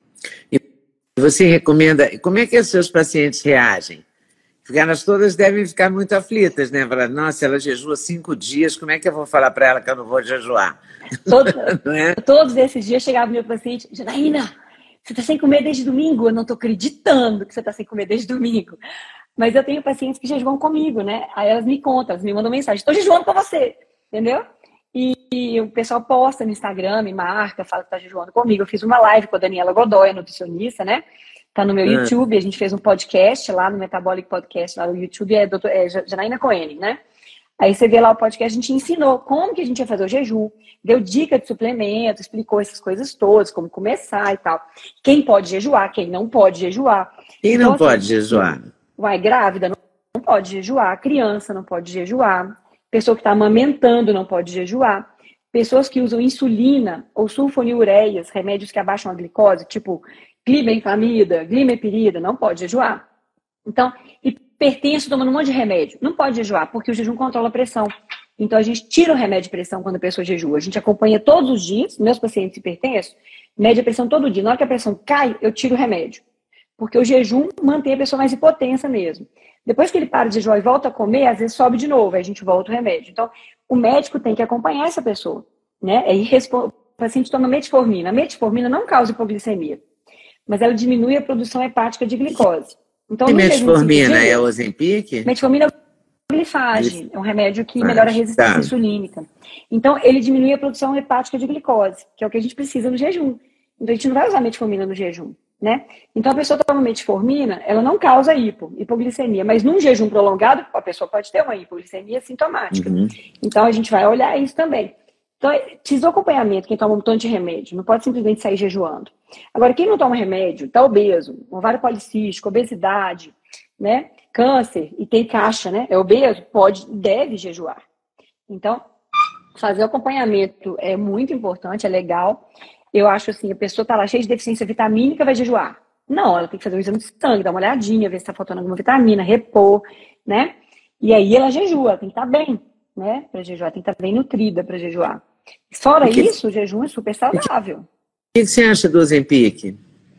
[SPEAKER 3] E você recomenda, como é que os seus pacientes reagem? Porque elas todas devem ficar muito aflitas, né? Falar, nossa, ela jejua cinco dias, como é que eu vou falar para ela que eu não vou jejuar?
[SPEAKER 2] Todo,
[SPEAKER 3] não é?
[SPEAKER 2] Todos esses dias chegava meu paciente, Janaína, você está sem comer desde domingo? Eu não estou acreditando que você está sem comer desde domingo. Mas eu tenho pacientes que jejuam comigo, né? Aí elas me contam, elas me mandam mensagem, estou jejuando com você, entendeu? E, e o pessoal posta no Instagram, me marca, fala que está jejuando comigo. Eu fiz uma live com a Daniela Godoy, a nutricionista, né? Tá no meu
[SPEAKER 3] Ah.
[SPEAKER 2] YouTube, a gente fez um podcast lá no Metabolic Podcast, lá no YouTube, é, doutor, é Janaína Cohen, né? Aí você vê lá o podcast, a gente ensinou como que a gente ia fazer o jejum, deu dica de suplemento, explicou essas coisas todas, como começar e tal. Quem pode jejuar, quem não pode jejuar.
[SPEAKER 3] Quem
[SPEAKER 2] então,
[SPEAKER 3] não
[SPEAKER 2] assim,
[SPEAKER 3] pode jejuar?
[SPEAKER 2] Vai, grávida não, não pode jejuar, criança não pode jejuar, pessoa que está amamentando não pode jejuar, pessoas que usam insulina ou sulfonilureias, remédios que abaixam a glicose, tipo glibenclamida, glimepirida, não pode jejuar. Então, hipertenso tomando um monte de remédio, não pode jejuar, porque o jejum controla a pressão. Então, a gente tira o remédio de pressão quando a pessoa jejua. A gente acompanha todos os dias, meus pacientes hipertensos, mede a pressão todo dia. Na hora que a pressão cai, eu tiro o remédio. Porque o jejum mantém a pessoa mais hipotensa mesmo. Depois que ele para de jejuar e volta a comer, às vezes sobe de novo, aí a gente volta o remédio. Então, o médico tem que acompanhar essa pessoa, né? É irrespo... O paciente toma metformina. A metformina não causa hipoglicemia, mas ela diminui a produção hepática de glicose. Então,
[SPEAKER 3] e metformina
[SPEAKER 2] dias,
[SPEAKER 3] é o Ozempic?
[SPEAKER 2] Metformina é glifagem, é um remédio que melhora a resistência
[SPEAKER 3] tá.
[SPEAKER 2] insulínica. Então, ele diminui a produção hepática de glicose, que é o que a gente precisa no jejum. Então, a gente não vai usar metformina no jejum, né? Então, a pessoa toma metformina, ela não causa hipo, hipoglicemia, mas num jejum prolongado, a pessoa pode ter uma hipoglicemia sintomática.
[SPEAKER 3] Uhum.
[SPEAKER 2] Então, a gente vai olhar isso também. Então, precisa do acompanhamento, quem toma um montão de remédio, não pode simplesmente sair jejuando. Agora, quem não toma remédio, está obeso, ovário policístico, obesidade, né, câncer, e tem caixa, né, é obeso, pode, deve jejuar. Então, fazer o acompanhamento é muito importante, é legal. Eu acho assim, a pessoa está lá cheia de deficiência vitamínica, vai jejuar. Não, ela tem que fazer um exame de sangue, dar uma olhadinha, ver se está faltando alguma vitamina, repor, né, e aí ela jejua, ela tem que estar bem, né, para jejuar, tem que estar bem nutrida para jejuar. Fora que... isso, o jejum é super saudável.
[SPEAKER 3] O que você acha do Ozempic?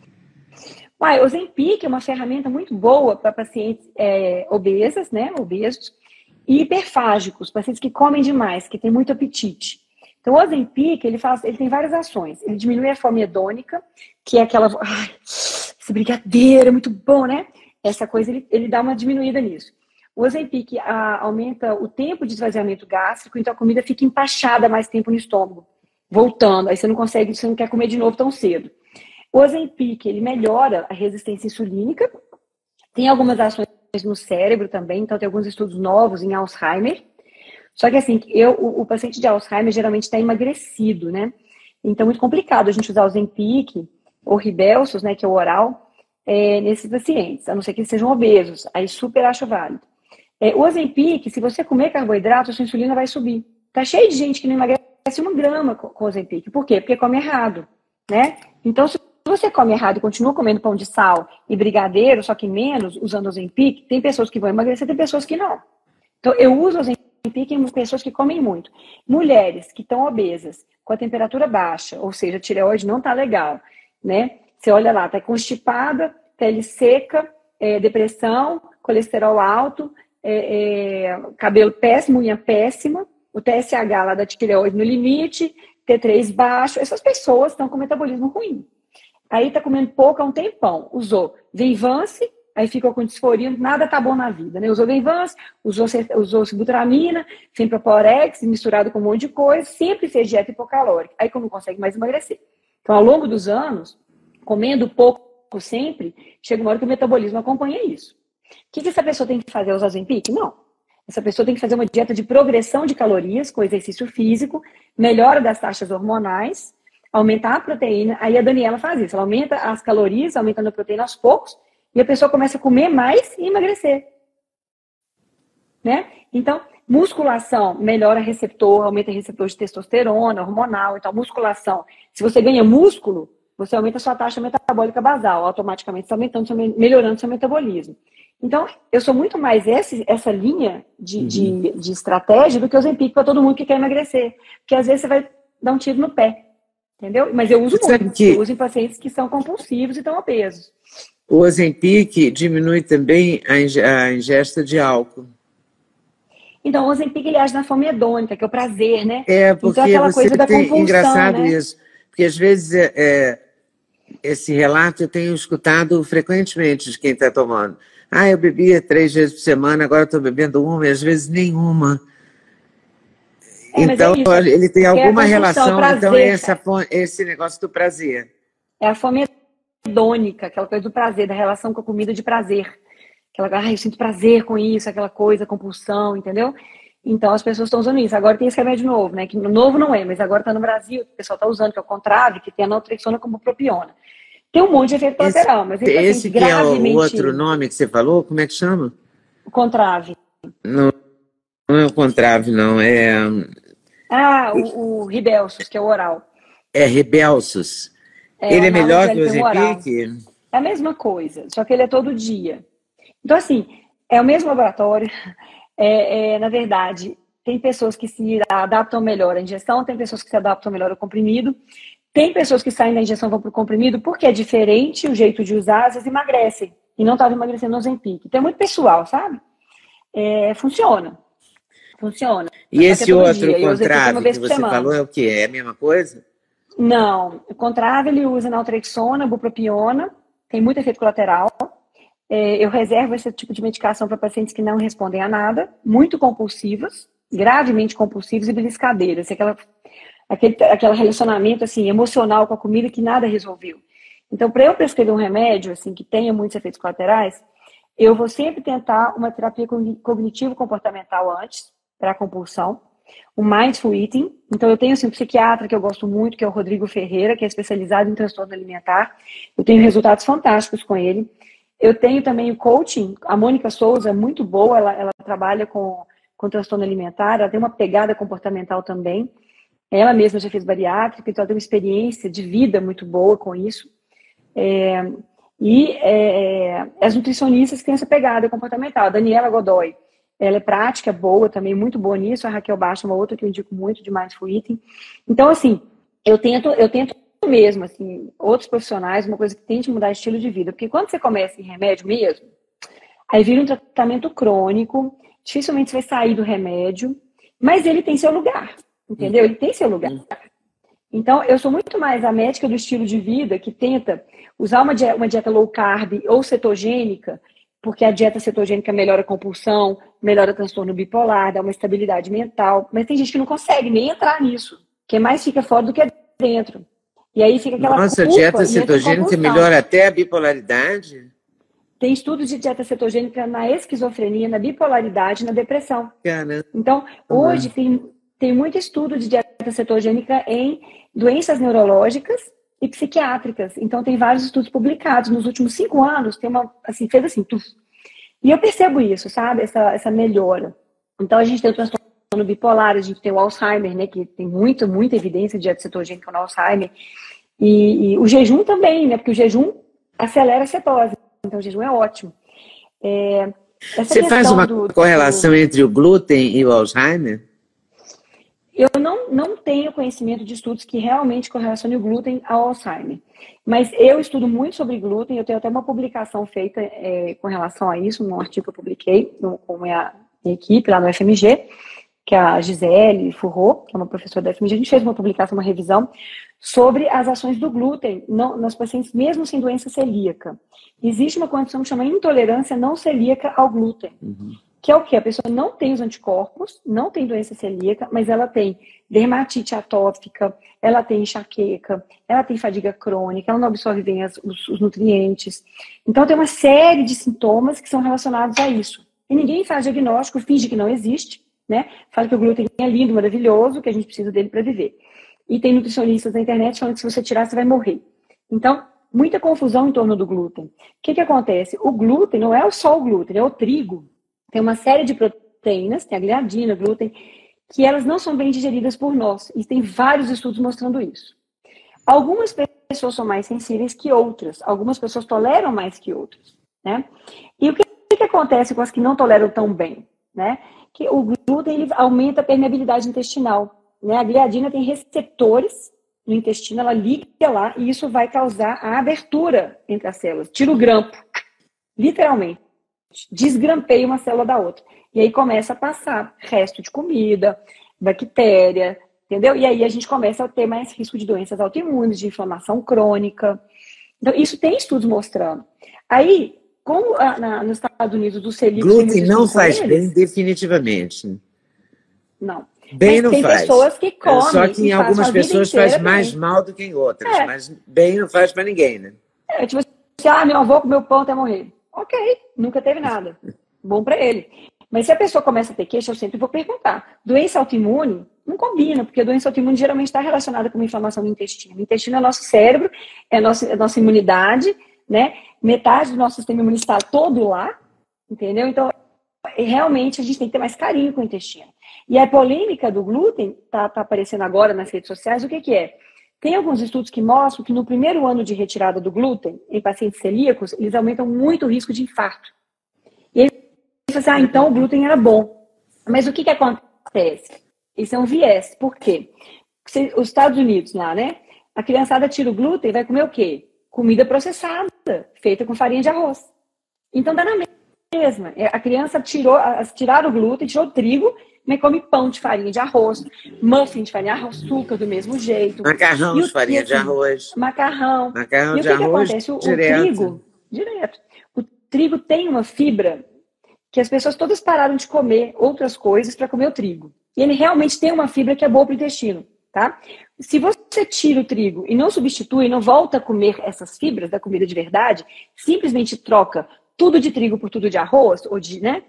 [SPEAKER 2] Uai, o Ozempic é uma ferramenta muito boa para pacientes é, obesas, né, obesos, e hiperfágicos, pacientes que comem demais, que têm muito apetite. Então, o Ozempic, ele, faz, ele tem várias ações. Ele diminui a fome hedônica, que é aquela... Ai, esse brigadeiro é muito bom, né? Essa coisa, ele, ele dá uma diminuída nisso. O Ozempic a, aumenta o tempo de esvaziamento gástrico, então a comida fica empachada mais tempo no estômago, voltando. Aí você não consegue, você não quer comer de novo tão cedo. O Ozempic, ele melhora a resistência insulínica, tem algumas ações no cérebro também, então tem alguns estudos novos em Alzheimer. Só que assim, eu, o, o paciente de Alzheimer geralmente está emagrecido, né? Então é muito complicado a gente usar o Ozempic ou Ribelsus, né, que é o oral, é, nesses pacientes, a não ser que eles sejam obesos. Aí super acho válido. É, o Ozempic, se você comer carboidrato, a sua insulina vai subir. Tá cheio de gente que não emagrece uma grama com, com o Ozempic. Por quê? Porque come errado, né? Então, se você come errado e continua comendo pão de sal e brigadeiro, só que menos, usando o Ozempic, tem pessoas que vão emagrecer, tem pessoas que não. Então, eu uso o Ozempic em pessoas que comem muito. Mulheres que estão obesas, com a temperatura baixa, ou seja, a tireoide não tá legal, né? Você olha lá, tá constipada, pele seca, é, depressão, colesterol alto, É, é, cabelo péssimo, unha péssima, o T S H lá da tireoide no limite, T três baixo, essas pessoas estão com metabolismo ruim. Aí tá comendo pouco há um tempão, usou Venvance, aí ficou com disforia, nada tá bom na vida, né? Usou Venvance, usou, usou sibutramina, Semproporex, misturado com um monte de coisa, sempre fez dieta hipocalórica, aí como não consegue mais emagrecer. Então, ao longo dos anos, comendo pouco sempre, chega uma hora que o metabolismo acompanha isso. O que, que essa pessoa tem que fazer? Usar Ozempic? Não. Essa pessoa tem que fazer uma dieta de progressão de calorias com exercício físico, melhora das taxas hormonais, aumentar a proteína. Aí a Daniela faz isso. Ela aumenta as calorias, aumentando a proteína aos poucos, e a pessoa começa a comer mais e emagrecer. Né? Então, musculação melhora receptor, aumenta receptor de testosterona, hormonal. Então, musculação. Se você ganha músculo, você aumenta a sua taxa metabólica basal. Automaticamente está aumentando, melhorando seu metabolismo. Então, eu sou muito mais essa, essa linha de,
[SPEAKER 3] Uhum.
[SPEAKER 2] de, de estratégia do que o Ozempic para todo mundo que quer emagrecer. Porque às vezes você vai dar um tiro no pé, entendeu? Mas eu uso
[SPEAKER 3] Você sabe
[SPEAKER 2] muito,
[SPEAKER 3] que-
[SPEAKER 2] eu uso em pacientes que são compulsivos e estão obesos.
[SPEAKER 3] O Ozempic diminui também a inge- a ingesta de álcool.
[SPEAKER 2] Então, o Ozempic, ele age na fome hedônica, que é o prazer, né?
[SPEAKER 3] É, porque
[SPEAKER 2] então, aquela
[SPEAKER 3] você
[SPEAKER 2] coisa da
[SPEAKER 3] tem...
[SPEAKER 2] compulsão,
[SPEAKER 3] Engraçado
[SPEAKER 2] né?
[SPEAKER 3] isso, porque às vezes é, é, esse relato eu tenho escutado frequentemente de quem está tomando. Ah, eu bebia três vezes por semana, agora estou bebendo uma, e às vezes nenhuma.
[SPEAKER 2] É, mas
[SPEAKER 3] Então,
[SPEAKER 2] é isso,
[SPEAKER 3] ele tem
[SPEAKER 2] porque é a
[SPEAKER 3] alguma
[SPEAKER 2] compulsão,
[SPEAKER 3] relação,
[SPEAKER 2] prazer,
[SPEAKER 3] então é essa, fo- esse negócio do prazer.
[SPEAKER 2] é a fome hedônica, aquela coisa do prazer, da relação com a comida de prazer. Aquela, ai, eu sinto prazer com isso, aquela coisa, compulsão, entendeu? Então as pessoas estão usando isso. Agora tem esse remédio novo, né? Que novo não é, mas agora está no Brasil, o pessoal está usando, que é o Contrave, que tem a naltrexona como propiona. Tem um monte de efeito
[SPEAKER 3] Esse,
[SPEAKER 2] colateral, mas em paciente
[SPEAKER 3] esse que é o
[SPEAKER 2] gravemente...
[SPEAKER 3] outro nome que você falou, como é que chama?
[SPEAKER 2] O Contrave.
[SPEAKER 3] Não, não é o Contrave, não, é,
[SPEAKER 2] Ah, o, o Ribelsus, que é o oral.
[SPEAKER 3] é Ribelsus.
[SPEAKER 2] É
[SPEAKER 3] Ele
[SPEAKER 2] o
[SPEAKER 3] é melhor que o
[SPEAKER 2] G L P um oral.
[SPEAKER 3] Ozempic?
[SPEAKER 2] É a mesma coisa, só que ele é todo dia. Então, assim, é o mesmo laboratório. É, é, na verdade, tem pessoas que se adaptam melhor à injeção, tem pessoas que se adaptam melhor ao comprimido, tem pessoas que saem da injeção e vão para o comprimido porque é diferente o jeito de usar, às vezes emagrecem e não estavam emagrecendo no Ozempic. Então é muito pessoal, sabe? É, funciona. Funciona.
[SPEAKER 3] E
[SPEAKER 2] Só que é
[SPEAKER 3] esse
[SPEAKER 2] todo
[SPEAKER 3] outro
[SPEAKER 2] dia. E o Ozempic é uma
[SPEAKER 3] Contrave
[SPEAKER 2] vez
[SPEAKER 3] que
[SPEAKER 2] por
[SPEAKER 3] você
[SPEAKER 2] semana.
[SPEAKER 3] falou é o quê? É a mesma coisa?
[SPEAKER 2] Não. O Contrave, ele usa naltrexona, bupropiona, tem muito efeito colateral. É, eu reservo esse tipo de medicação para pacientes que não respondem a nada, muito compulsivas, gravemente compulsivos e beliscadeiras. Aquela, aquele, aquele relacionamento assim, emocional com a comida que nada resolveu. Então, para eu prescrever um remédio assim, que tenha muitos efeitos colaterais, eu vou sempre tentar uma terapia cognitivo-comportamental antes, para a compulsão, o Mindful Eating. Então, eu tenho assim, um psiquiatra que eu gosto muito, que é o Rodrigo Ferreira, que é especializado em transtorno alimentar. Eu tenho resultados fantásticos com ele. Eu tenho também o coaching, a Mônica Souza, muito boa, ela, ela trabalha com, com transtorno alimentar, ela tem uma pegada comportamental também. Ela mesma já fez bariátrica, então ela tem uma experiência de vida muito boa com isso. É, e é, as nutricionistas que têm essa pegada comportamental. A Daniela Godoy, ela é prática, boa também, muito boa nisso. A Raquel Baixa, uma outra que eu indico muito de Mindful Eating. Então, assim, eu tento, eu tento mesmo, assim, outros profissionais, uma coisa que tente mudar estilo de vida. Porque quando você começa em remédio mesmo, aí vira um tratamento crônico, dificilmente você vai sair do remédio, mas ele tem seu lugar, entendeu? Ele tem seu lugar. Então, eu sou muito mais a médica do estilo de vida que tenta usar uma dieta, uma dieta low carb ou cetogênica, porque a dieta cetogênica melhora a compulsão, melhora o transtorno bipolar, dá uma estabilidade mental, mas tem gente que não consegue nem entrar nisso, que mais fica fora do que dentro. E aí fica aquela
[SPEAKER 3] Nossa, a
[SPEAKER 2] culpa
[SPEAKER 3] dieta
[SPEAKER 2] e entra em
[SPEAKER 3] cetogênica
[SPEAKER 2] compulsão.
[SPEAKER 3] melhora até a bipolaridade?
[SPEAKER 2] Tem estudos de dieta cetogênica na esquizofrenia, na bipolaridade, na depressão.
[SPEAKER 3] Caramba.
[SPEAKER 2] Então, hoje tem, tem muito estudo de dieta cetogênica em doenças neurológicas e psiquiátricas. Então, tem vários estudos publicados. Nos últimos cinco anos, tem uma, assim, fez assim, tuf. E eu percebo isso, sabe? Essa, essa melhora. Então, a gente tem o transtorno bipolar, a gente tem o Alzheimer, né? Que tem muita, muita evidência de dieta cetogênica no Alzheimer. E, e o jejum também, né? Porque o jejum acelera a cetose. Então, o jejum é ótimo. É,
[SPEAKER 3] Você faz uma
[SPEAKER 2] do,
[SPEAKER 3] correlação do... entre o glúten e o Alzheimer?
[SPEAKER 2] Eu não, não tenho conhecimento de estudos que realmente correlacionem o glúten ao Alzheimer. Mas eu estudo muito sobre glúten, eu tenho até uma publicação feita é, com relação a isso, num artigo que eu publiquei no, com a minha equipe lá no F M G, que é a Gisele Furro, que é uma professora da F M G. A gente fez uma publicação, uma revisão, sobre as ações do glúten não, nas pacientes mesmo sem doença celíaca. Existe uma condição que chama intolerância não celíaca ao glúten. Uhum. Que é o quê? A pessoa não tem os anticorpos, não tem doença celíaca, mas ela tem dermatite atópica, ela tem enxaqueca, ela tem fadiga crônica, ela não absorve bem as, os, os nutrientes. Então, tem uma série de sintomas que são relacionados a isso. E ninguém faz diagnóstico, finge que não existe, né? Fala que o glúten é lindo, maravilhoso, que a gente precisa dele para viver. E tem nutricionistas na internet falando que se você tirar, você vai morrer. Então, muita confusão em torno do glúten. O que que acontece? O glúten não é só o glúten, é o trigo. Tem uma série de proteínas, tem a gliadina, glúten, que elas não são bem digeridas por nós. E tem vários estudos mostrando isso. Algumas pessoas são mais sensíveis que outras. Algumas pessoas toleram mais que outras, né? E o que, que acontece com as que não toleram tão bem? Né? Que o glúten ele aumenta a permeabilidade intestinal. Né? A gliadina tem receptores no intestino, ela liga lá e isso vai causar a abertura entre as células. Tira o grampo, literalmente. Desgrampeia uma célula da outra. E aí começa a passar resto de comida, bactéria, entendeu? E aí a gente começa a ter mais risco de doenças autoimunes, de inflamação crônica. Então, isso tem estudos mostrando. Aí, como a, na, nos Estados Unidos, do celíacos...
[SPEAKER 3] Glúten não faz bem definitivamente.
[SPEAKER 2] Não.
[SPEAKER 3] Bem
[SPEAKER 2] mas
[SPEAKER 3] não
[SPEAKER 2] tem
[SPEAKER 3] faz.
[SPEAKER 2] pessoas que comem.
[SPEAKER 3] Só que em algumas pessoas faz mais
[SPEAKER 2] bem.
[SPEAKER 3] mal do que em outras.
[SPEAKER 2] É.
[SPEAKER 3] Mas bem não faz para ninguém, né?
[SPEAKER 2] É, tipo assim, ah, meu avô comeu pão até morrer. Ok, nunca teve nada. Bom para ele. Mas se a pessoa começa a ter queixa, eu sempre vou perguntar. Doença autoimune não combina, porque a doença autoimune geralmente está relacionada com uma inflamação do intestino. O intestino é nosso cérebro, é a nossa, é a nossa imunidade, né? Metade do nosso sistema imune está todo lá, entendeu? Então, realmente, a gente tem que ter mais carinho com o intestino. E a polêmica do glúten, está tá aparecendo agora nas redes sociais, o que que é? Tem alguns estudos que mostram que no primeiro ano de retirada do glúten, em pacientes celíacos, eles aumentam muito o risco de infarto. E aí, você fala assim, ah, então o glúten era bom. Mas o que que acontece? Isso é um viés. Por quê? Os Estados Unidos lá, né? A criançada tira o glúten e vai comer o quê? Comida processada, feita com farinha de arroz. Então dá na mesma. A criança tirou, tiraram o glúten, tirou o trigo, mas come pão de farinha de arroz, muffin de farinha de açúcar do mesmo jeito.
[SPEAKER 3] Macarrão de farinha de arroz.
[SPEAKER 2] Macarrão.
[SPEAKER 3] Macarrão
[SPEAKER 2] e o
[SPEAKER 3] de
[SPEAKER 2] que
[SPEAKER 3] arroz
[SPEAKER 2] que acontece? O,
[SPEAKER 3] direto.
[SPEAKER 2] o trigo, direto. O trigo tem uma fibra que as pessoas todas pararam de comer outras coisas para comer o trigo. E ele realmente tem uma fibra que é boa para o intestino, tá? Se você tira o trigo e não substitui, não volta a comer essas fibras da comida de verdade, simplesmente troca tudo de trigo por tudo de arroz, ou de, né?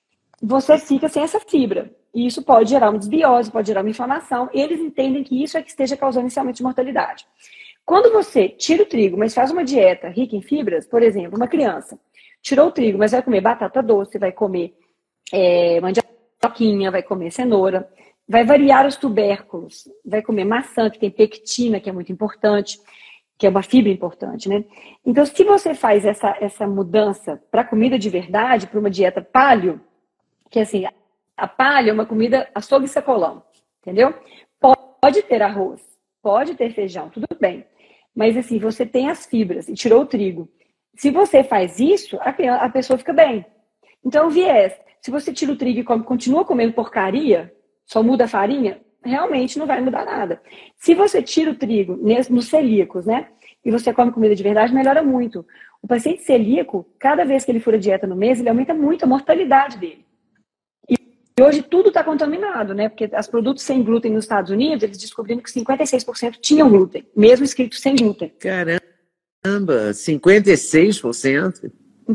[SPEAKER 2] Você fica sem essa fibra. E isso pode gerar uma desbiose, pode gerar uma inflamação. E eles entendem que isso é que esteja causando esse aumento de mortalidade. Quando você tira o trigo, mas faz uma dieta rica em fibras, por exemplo, uma criança tirou o trigo, mas vai comer batata doce, vai comer é, mandioquinha, vai comer cenoura, vai variar os tubérculos, vai comer maçã, que tem pectina, que é muito importante, que é uma fibra importante, né? Então, se você faz essa, essa mudança para comida de verdade, para uma dieta paleo, que assim, a paleo é uma comida açougue e sacolão, entendeu? Pode ter arroz, pode ter feijão, tudo bem. Mas assim, você tem as fibras e tirou o trigo. Se você faz isso, a, a pessoa fica bem. Então, viés, se você tira o trigo e come, continua comendo porcaria, só muda a farinha, realmente não vai mudar nada. Se você tira o trigo nos celíacos, né, e você come comida de verdade, melhora muito. O paciente celíaco, cada vez que ele fura dieta no mês, ele aumenta muito a mortalidade dele. E hoje tudo está contaminado, né, porque os produtos sem glúten nos Estados Unidos, eles descobriram que cinquenta e seis por cento tinham glúten, mesmo escrito sem glúten.
[SPEAKER 3] Caramba, cinquenta e seis por cento?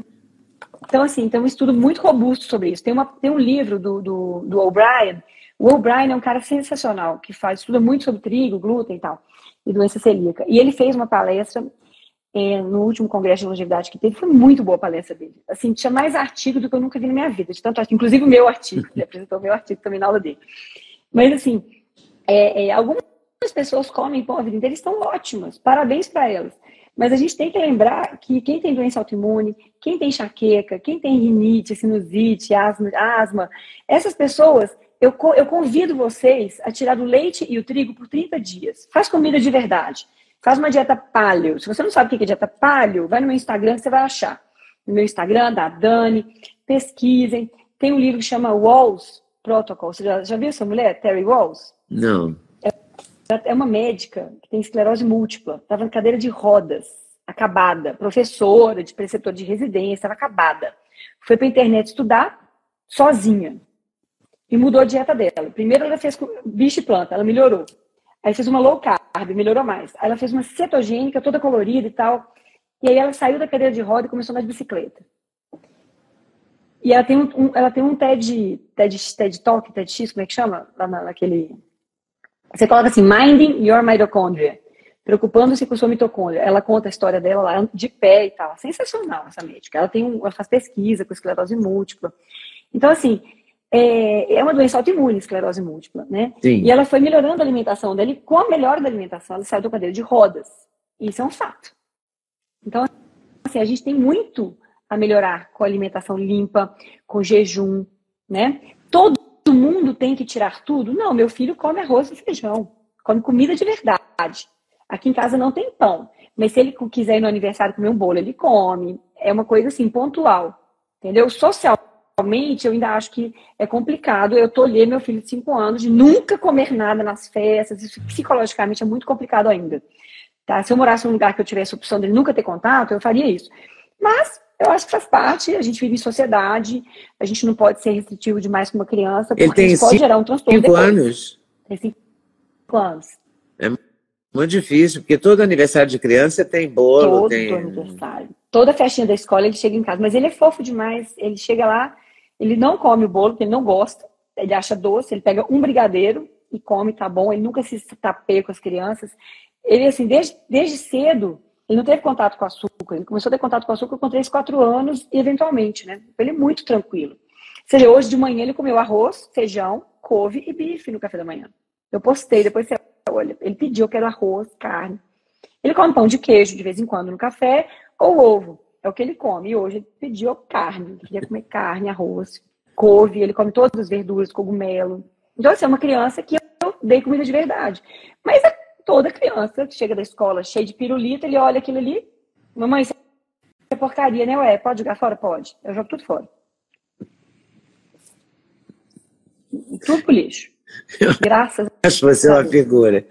[SPEAKER 2] Então, assim, tem um estudo muito robusto sobre isso. Tem, uma, tem um livro do, do, do O'Brien. O O'Brien é um cara sensacional, que faz, estuda muito sobre trigo, glúten e tal, e doença celíaca. E ele fez uma palestra é, no último congresso de longevidade que teve. Foi muito boa a palestra dele. Assim, tinha mais artigo do que eu nunca vi na minha vida, de tanto artigo. Inclusive o meu artigo. Ele apresentou o meu artigo também na aula dele. Mas, assim, é, é, algumas pessoas comem pão a vida inteira, estão ótimas. Parabéns para elas. Mas a gente tem que lembrar que quem tem doença autoimune, quem tem enxaqueca, quem tem rinite, sinusite, asma, asma essas pessoas, eu, eu convido vocês a tirar o leite e o trigo por trinta dias. Faz comida de verdade. Faz uma dieta paleo. Se você não sabe o que é dieta paleo, vai no meu Instagram que você vai achar. No meu Instagram, da Dani, pesquisem. Tem um livro que chama Walls Protocol. Você já, já viu essa mulher, Terry Walls?
[SPEAKER 3] Não.
[SPEAKER 2] É uma médica que tem esclerose múltipla, estava na cadeira de rodas, acabada, professora, de preceptor de residência, estava acabada. Foi para a internet estudar sozinha e mudou a dieta dela. Primeiro ela fez bicho e planta, ela melhorou. Aí fez uma low carb, melhorou mais. Aí ela fez uma cetogênica, toda colorida e tal. E aí ela saiu da cadeira de roda e começou a andar de bicicleta. E ela tem um, um, ela tem um TED, TED, TED Talk, TED X, como é que chama? Lá na, naquele... Você coloca assim, Minding Your Mitochondria, preocupando-se com sua mitocôndria. Ela conta a história dela lá de pé e tal. Sensacional essa médica. Ela, tem um, ela faz pesquisa com esclerose múltipla. Então, assim, é, é uma doença autoimune, esclerose múltipla, né?
[SPEAKER 3] Sim.
[SPEAKER 2] E ela foi melhorando a alimentação dela e com a melhora da alimentação, ela saiu da cadeira de rodas. Isso é um fato. Então, assim, a gente tem muito a melhorar com alimentação limpa, com jejum, né? Todo mundo tem que tirar tudo? Não, meu filho come arroz e feijão, come comida de verdade. Aqui em casa não tem pão, mas se ele quiser ir no aniversário comer um bolo, ele come. É uma coisa assim, pontual, entendeu? Socialmente, eu ainda acho que é complicado eu tolher meu filho de cinco anos de nunca comer nada nas festas. Isso psicologicamente é muito complicado ainda. Tá? Se eu morasse num lugar que eu tivesse a opção dele nunca ter contato, eu faria isso. Mas eu acho que faz parte, a gente vive em sociedade, a gente não pode ser restritivo demais com uma criança, porque
[SPEAKER 3] Ele tem
[SPEAKER 2] isso pode
[SPEAKER 3] cinco,
[SPEAKER 2] gerar um transtorno
[SPEAKER 3] cinco
[SPEAKER 2] depois.
[SPEAKER 3] anos?
[SPEAKER 2] Tem cinco anos.
[SPEAKER 3] É muito difícil, porque todo aniversário de criança tem bolo,
[SPEAKER 2] Todo
[SPEAKER 3] tem...
[SPEAKER 2] aniversário. Toda festinha da escola ele chega em casa, mas ele é fofo demais, ele chega lá, ele não come o bolo, porque ele não gosta, ele acha doce, ele pega um brigadeiro e come, tá bom, ele nunca se tapeia com as crianças. Ele, assim, desde, desde cedo, ele não teve contato com açúcar. Ele começou a ter contato com açúcar com três, quatro anos, e eventualmente, né? Ele é muito tranquilo. Você vê, hoje de manhã ele comeu arroz, feijão, couve e bife no café da manhã. Eu postei, depois você olha. Ele pediu, eu quero arroz, carne. Ele come pão de queijo de vez em quando no café, ou ovo. É o que ele come. E hoje ele pediu carne. Ele queria comer carne, arroz, couve. Ele come todas as verduras, cogumelo. Então, assim, é uma criança que eu dei comida de verdade. Mas é toda criança que chega da escola cheia de pirulito, ele olha aquilo ali, mamãe, isso é porcaria, né? Ué, pode jogar fora? Pode. Eu jogo tudo fora. Tudo pro lixo. Graças a Deus.
[SPEAKER 3] Acho você é uma figura.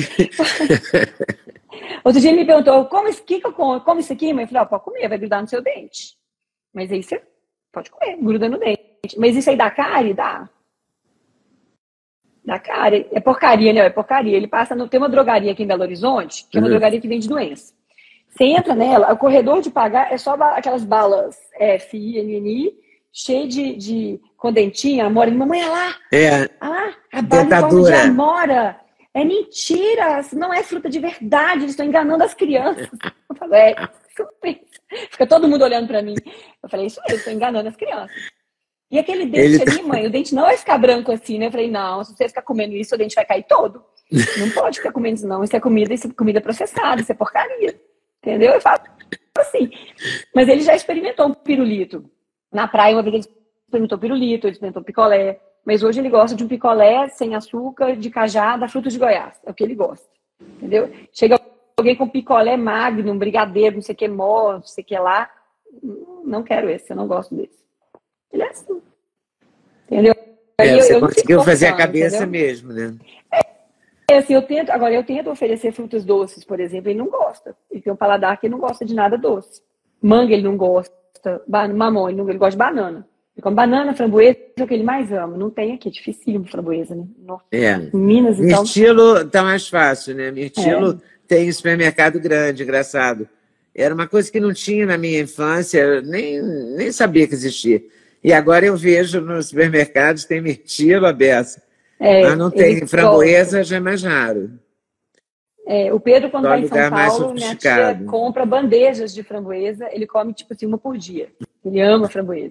[SPEAKER 2] Outro dia ele me perguntou, como isso, que que eu como? Como isso aqui? Mãe? Eu falei, ó, pode comer, vai grudar no seu dente. Mas aí você pode comer, gruda no dente. Mas isso aí dá cárie? Dá. Da cara, é porcaria, né? É porcaria. Ele passa no. Tem uma drogaria aqui em Belo Horizonte, que é uma uhum. drogaria que vende doença. Você entra nela, o corredor de pagar é só aquelas balas F, I, N, N, I, cheio de, de com dentinho, amora. Mamãe, olha lá!
[SPEAKER 3] É.
[SPEAKER 2] Ah, a bala em forma de amora. É mentira, não é fruta de verdade, eles estão enganando as crianças. Eu falei, é, fica todo mundo olhando pra mim. Eu falei, isso mesmo, estão enganando as crianças. E aquele dente Ele... ali, mãe, o dente não vai ficar branco assim, né? Eu falei, não, se você ficar comendo isso, o dente vai cair todo. Não pode ficar comendo isso, não. Isso é comida, isso é comida processada, isso é porcaria. Entendeu? Eu falo assim. Mas ele já experimentou um pirulito. Na praia, uma vez ele experimentou pirulito, ele experimentou picolé. Mas hoje ele gosta de um picolé sem açúcar, de cajá, da fruta de Goiás. É o que ele gosta. Entendeu? Chega alguém com picolé magno, um brigadeiro, não sei o que, mó, não sei o que lá. Não quero esse, eu não gosto desse. Ele é assim. Entendeu?
[SPEAKER 3] É,
[SPEAKER 2] eu,
[SPEAKER 3] você
[SPEAKER 2] eu
[SPEAKER 3] conseguiu fazer a cabeça
[SPEAKER 2] entendeu?
[SPEAKER 3] mesmo, né?
[SPEAKER 2] É, assim, eu tento, agora eu tento oferecer frutas doces, por exemplo, ele não gosta. Ele tem um paladar que ele não gosta de nada doce. Manga ele não gosta, mamão ele não ele gosta de banana. Ele come banana, framboesa, é o que ele mais ama. Não tem aqui, é dificílimo framboesa, né? Nossa.
[SPEAKER 3] É.
[SPEAKER 2] Em Minas, então...
[SPEAKER 3] Mirtilo tá mais fácil, né? Mirtilo é. Tem supermercado grande, engraçado. Era uma coisa que não tinha na minha infância, nem, nem sabia que existia. E agora eu vejo nos supermercados, tem mirtilo, a beça. É, mas não tem framboesa, já é mais raro.
[SPEAKER 2] É, o Pedro, quando vai em São Paulo, minha tia compra bandejas de framboesa, ele come, tipo assim, uma por dia. Ele ama framboesa.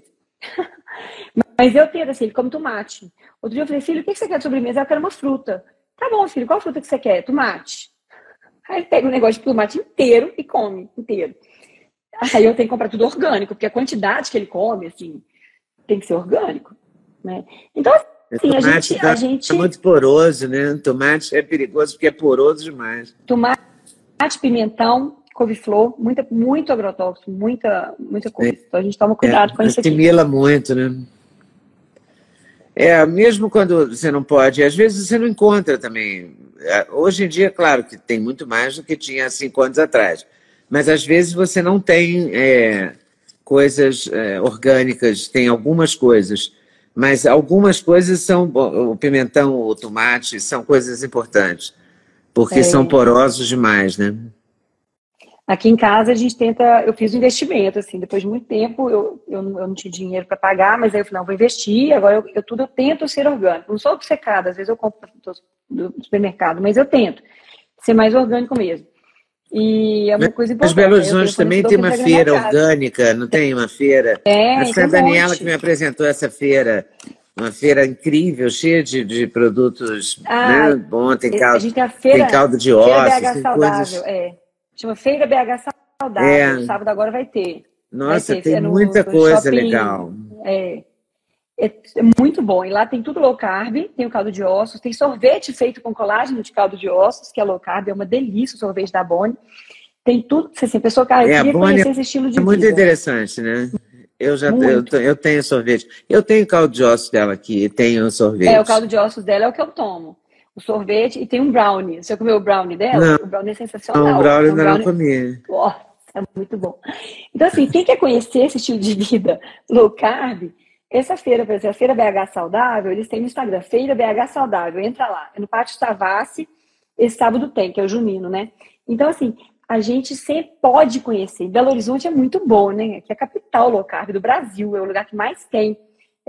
[SPEAKER 2] Mas eu tento, assim, ele come tomate. Outro dia eu falei, filho, o que você quer de sobremesa? Eu quero uma fruta. Tá bom, filho, qual fruta que você quer? Tomate. Aí ele pega um negócio de tomate inteiro e come, inteiro. Aí eu tenho que comprar tudo orgânico, porque a quantidade que ele come, assim... tem que ser orgânico, né? Então, assim, a gente,
[SPEAKER 3] tá,
[SPEAKER 2] a gente...
[SPEAKER 3] é muito poroso, né? Tomate é perigoso porque é poroso demais.
[SPEAKER 2] Tomate, pimentão, couve-flor, muita, muito agrotóxico, muita, muita coisa. É. Então, a gente toma cuidado
[SPEAKER 3] é,
[SPEAKER 2] com isso aqui.
[SPEAKER 3] Assimila muito, né? É, mesmo quando você não pode, às vezes você não encontra também. Hoje em dia, claro, que tem muito mais do que tinha há cinco anos atrás. Mas, às vezes, você não tem... É, coisas é, orgânicas, tem algumas coisas, mas algumas coisas são, o pimentão, o tomate, são coisas importantes, porque é. são porosos demais, né?
[SPEAKER 2] Aqui em casa a gente tenta, eu fiz um investimento, assim, depois de muito tempo eu, eu, não, eu não tinha dinheiro para pagar, mas aí eu falei, não, vou investir, agora eu, eu tudo eu tento ser orgânico, não sou obcecada, às vezes eu compro do, do supermercado, mas eu tento ser mais orgânico mesmo. E é uma coisa importante.
[SPEAKER 3] Mas Belo Horizonte também tem uma feira orgânica, não tem uma feira?
[SPEAKER 2] É,
[SPEAKER 3] Acho que a Daniela que me apresentou essa feira, uma feira incrível, cheia de, de produtos, ah, né? Bom, tem caldo, a gente tem, a feira, tem caldo de ossos,
[SPEAKER 2] Feira B H
[SPEAKER 3] tem
[SPEAKER 2] Saudável,
[SPEAKER 3] coisas...
[SPEAKER 2] é. Chama Feira B H Saudável, é. Sábado agora vai ter.
[SPEAKER 3] Nossa,
[SPEAKER 2] Vai ter,
[SPEAKER 3] tem
[SPEAKER 2] é no,
[SPEAKER 3] muita
[SPEAKER 2] no
[SPEAKER 3] coisa
[SPEAKER 2] shopping,
[SPEAKER 3] legal.
[SPEAKER 2] É, é, é muito bom. E lá tem tudo low carb, tem o caldo de ossos, tem sorvete feito com colágeno de caldo de ossos, que é low carb, é uma delícia o sorvete da Bonnie. Tem tudo, assim, a pessoa, cara, eu
[SPEAKER 3] É, a
[SPEAKER 2] queria
[SPEAKER 3] Bonnie
[SPEAKER 2] conhecer esse estilo de
[SPEAKER 3] é muito
[SPEAKER 2] vida.
[SPEAKER 3] interessante, né? Eu já eu,
[SPEAKER 2] Muito.
[SPEAKER 3] eu tenho sorvete. Eu tenho caldo de ossos dela aqui, e tenho
[SPEAKER 2] É, o
[SPEAKER 3] sorvete.
[SPEAKER 2] caldo de ossos dela é o que eu tomo. O sorvete, e tem um brownie. Você comeu o brownie dela?
[SPEAKER 3] Não,
[SPEAKER 2] O brownie é
[SPEAKER 3] não, o
[SPEAKER 2] sensacional.
[SPEAKER 3] brownie
[SPEAKER 2] É um
[SPEAKER 3] ainda não
[SPEAKER 2] brownie...
[SPEAKER 3] comi.
[SPEAKER 2] Nossa, é muito bom. Então, assim, quem quer conhecer esse estilo de vida low carb, essa feira, por exemplo, a Feira B H Saudável, eles têm no Instagram, Feira B H Saudável, entra lá. É no Pátio Savassi, esse sábado tem, que é o junino, né? Então, assim, a gente sempre pode conhecer. Belo Horizonte é muito bom, né? Que é a capital low carb do Brasil, é o lugar que mais tem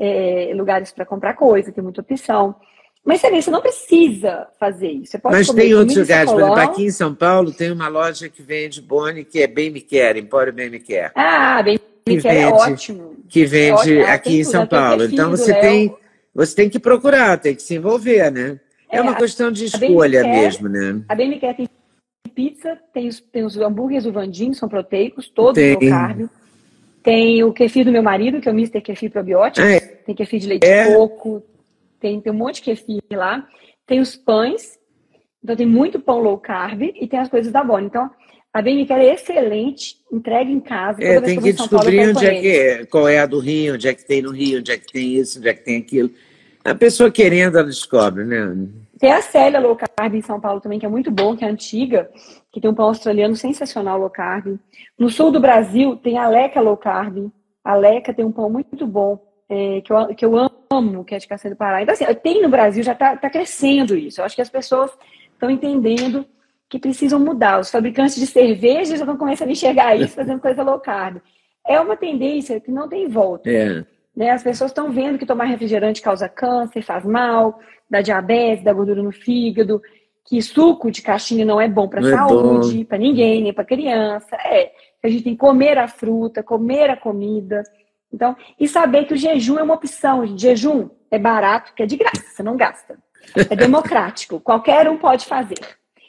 [SPEAKER 2] é, lugares para comprar coisa, tem muita opção. Mas você vê, você não precisa fazer isso. Você pode
[SPEAKER 3] Mas
[SPEAKER 2] comer
[SPEAKER 3] tem outros
[SPEAKER 2] comida
[SPEAKER 3] lugares, por exemplo,
[SPEAKER 2] sacolão.
[SPEAKER 3] aqui em São Paulo tem uma loja que vende Bonnie, que é Bem Me Quer, Empório Bem Me Quer,
[SPEAKER 2] Ah, bem
[SPEAKER 3] que
[SPEAKER 2] me quer é
[SPEAKER 3] vende,
[SPEAKER 2] ótimo.
[SPEAKER 3] que
[SPEAKER 2] É ótimo.
[SPEAKER 3] vende
[SPEAKER 2] Ah,
[SPEAKER 3] aqui
[SPEAKER 2] tem
[SPEAKER 3] em
[SPEAKER 2] tudo.
[SPEAKER 3] São
[SPEAKER 2] Né? Tem o
[SPEAKER 3] Paulo. Então
[SPEAKER 2] kefir do
[SPEAKER 3] você
[SPEAKER 2] Léo.
[SPEAKER 3] tem, você tem que procurar, tem que se envolver, né? É
[SPEAKER 2] É,
[SPEAKER 3] uma
[SPEAKER 2] a,
[SPEAKER 3] questão de
[SPEAKER 2] a bem me
[SPEAKER 3] escolha
[SPEAKER 2] quer,
[SPEAKER 3] mesmo, né?
[SPEAKER 2] a bem me quer tem pizza, tem os, tem os hambúrgueres do Vandinho, são proteicos, todos low
[SPEAKER 3] Tem.
[SPEAKER 2] carb. Tem o kefir do meu marido, que é o mister Kefir Probióticos.
[SPEAKER 3] Ah,
[SPEAKER 2] Tem kefir de leite de
[SPEAKER 3] é?
[SPEAKER 2] coco. Tem, tem um monte de kefir lá. Tem os pães. Então tem muito pão low carb e tem as coisas da Bonnie. Então, a Bem Me Quer é excelente, entrega em casa.
[SPEAKER 3] É,
[SPEAKER 2] Toda vez
[SPEAKER 3] tem
[SPEAKER 2] que eu vou
[SPEAKER 3] que
[SPEAKER 2] em São Paulo, eu
[SPEAKER 3] descobrir
[SPEAKER 2] pego com
[SPEAKER 3] onde é que
[SPEAKER 2] eles.
[SPEAKER 3] é, qual é a do Rio, onde é que tem no Rio, onde é que tem isso, onde é que tem aquilo. A pessoa querendo, ela descobre, né?
[SPEAKER 2] Tem a Célia low carb em São Paulo também, que é muito bom, que é antiga, que tem um pão australiano sensacional low carb. No sul do Brasil tem a Leca low carb. A Leca tem um pão muito bom, é, que, eu, que eu amo, que é de Castanha do Pará. Então, assim, tem no Brasil, já está tá crescendo isso. Eu acho que as pessoas estão entendendo que precisam mudar. Os fabricantes de cerveja já estão começando a enxergar isso, fazendo coisa low carb. É uma tendência que não tem volta.
[SPEAKER 3] É.
[SPEAKER 2] Né? As pessoas estão vendo que tomar refrigerante causa câncer, faz mal, dá diabetes, dá gordura no fígado, que suco de caixinha não é bom para a
[SPEAKER 3] Não é
[SPEAKER 2] saúde,
[SPEAKER 3] bom.
[SPEAKER 2] para ninguém, nem para criança. É, a gente tem que comer a fruta, comer a comida. Então, e saber que o jejum é uma opção. O jejum é barato, que é de graça, você não gasta. É democrático, qualquer um pode fazer.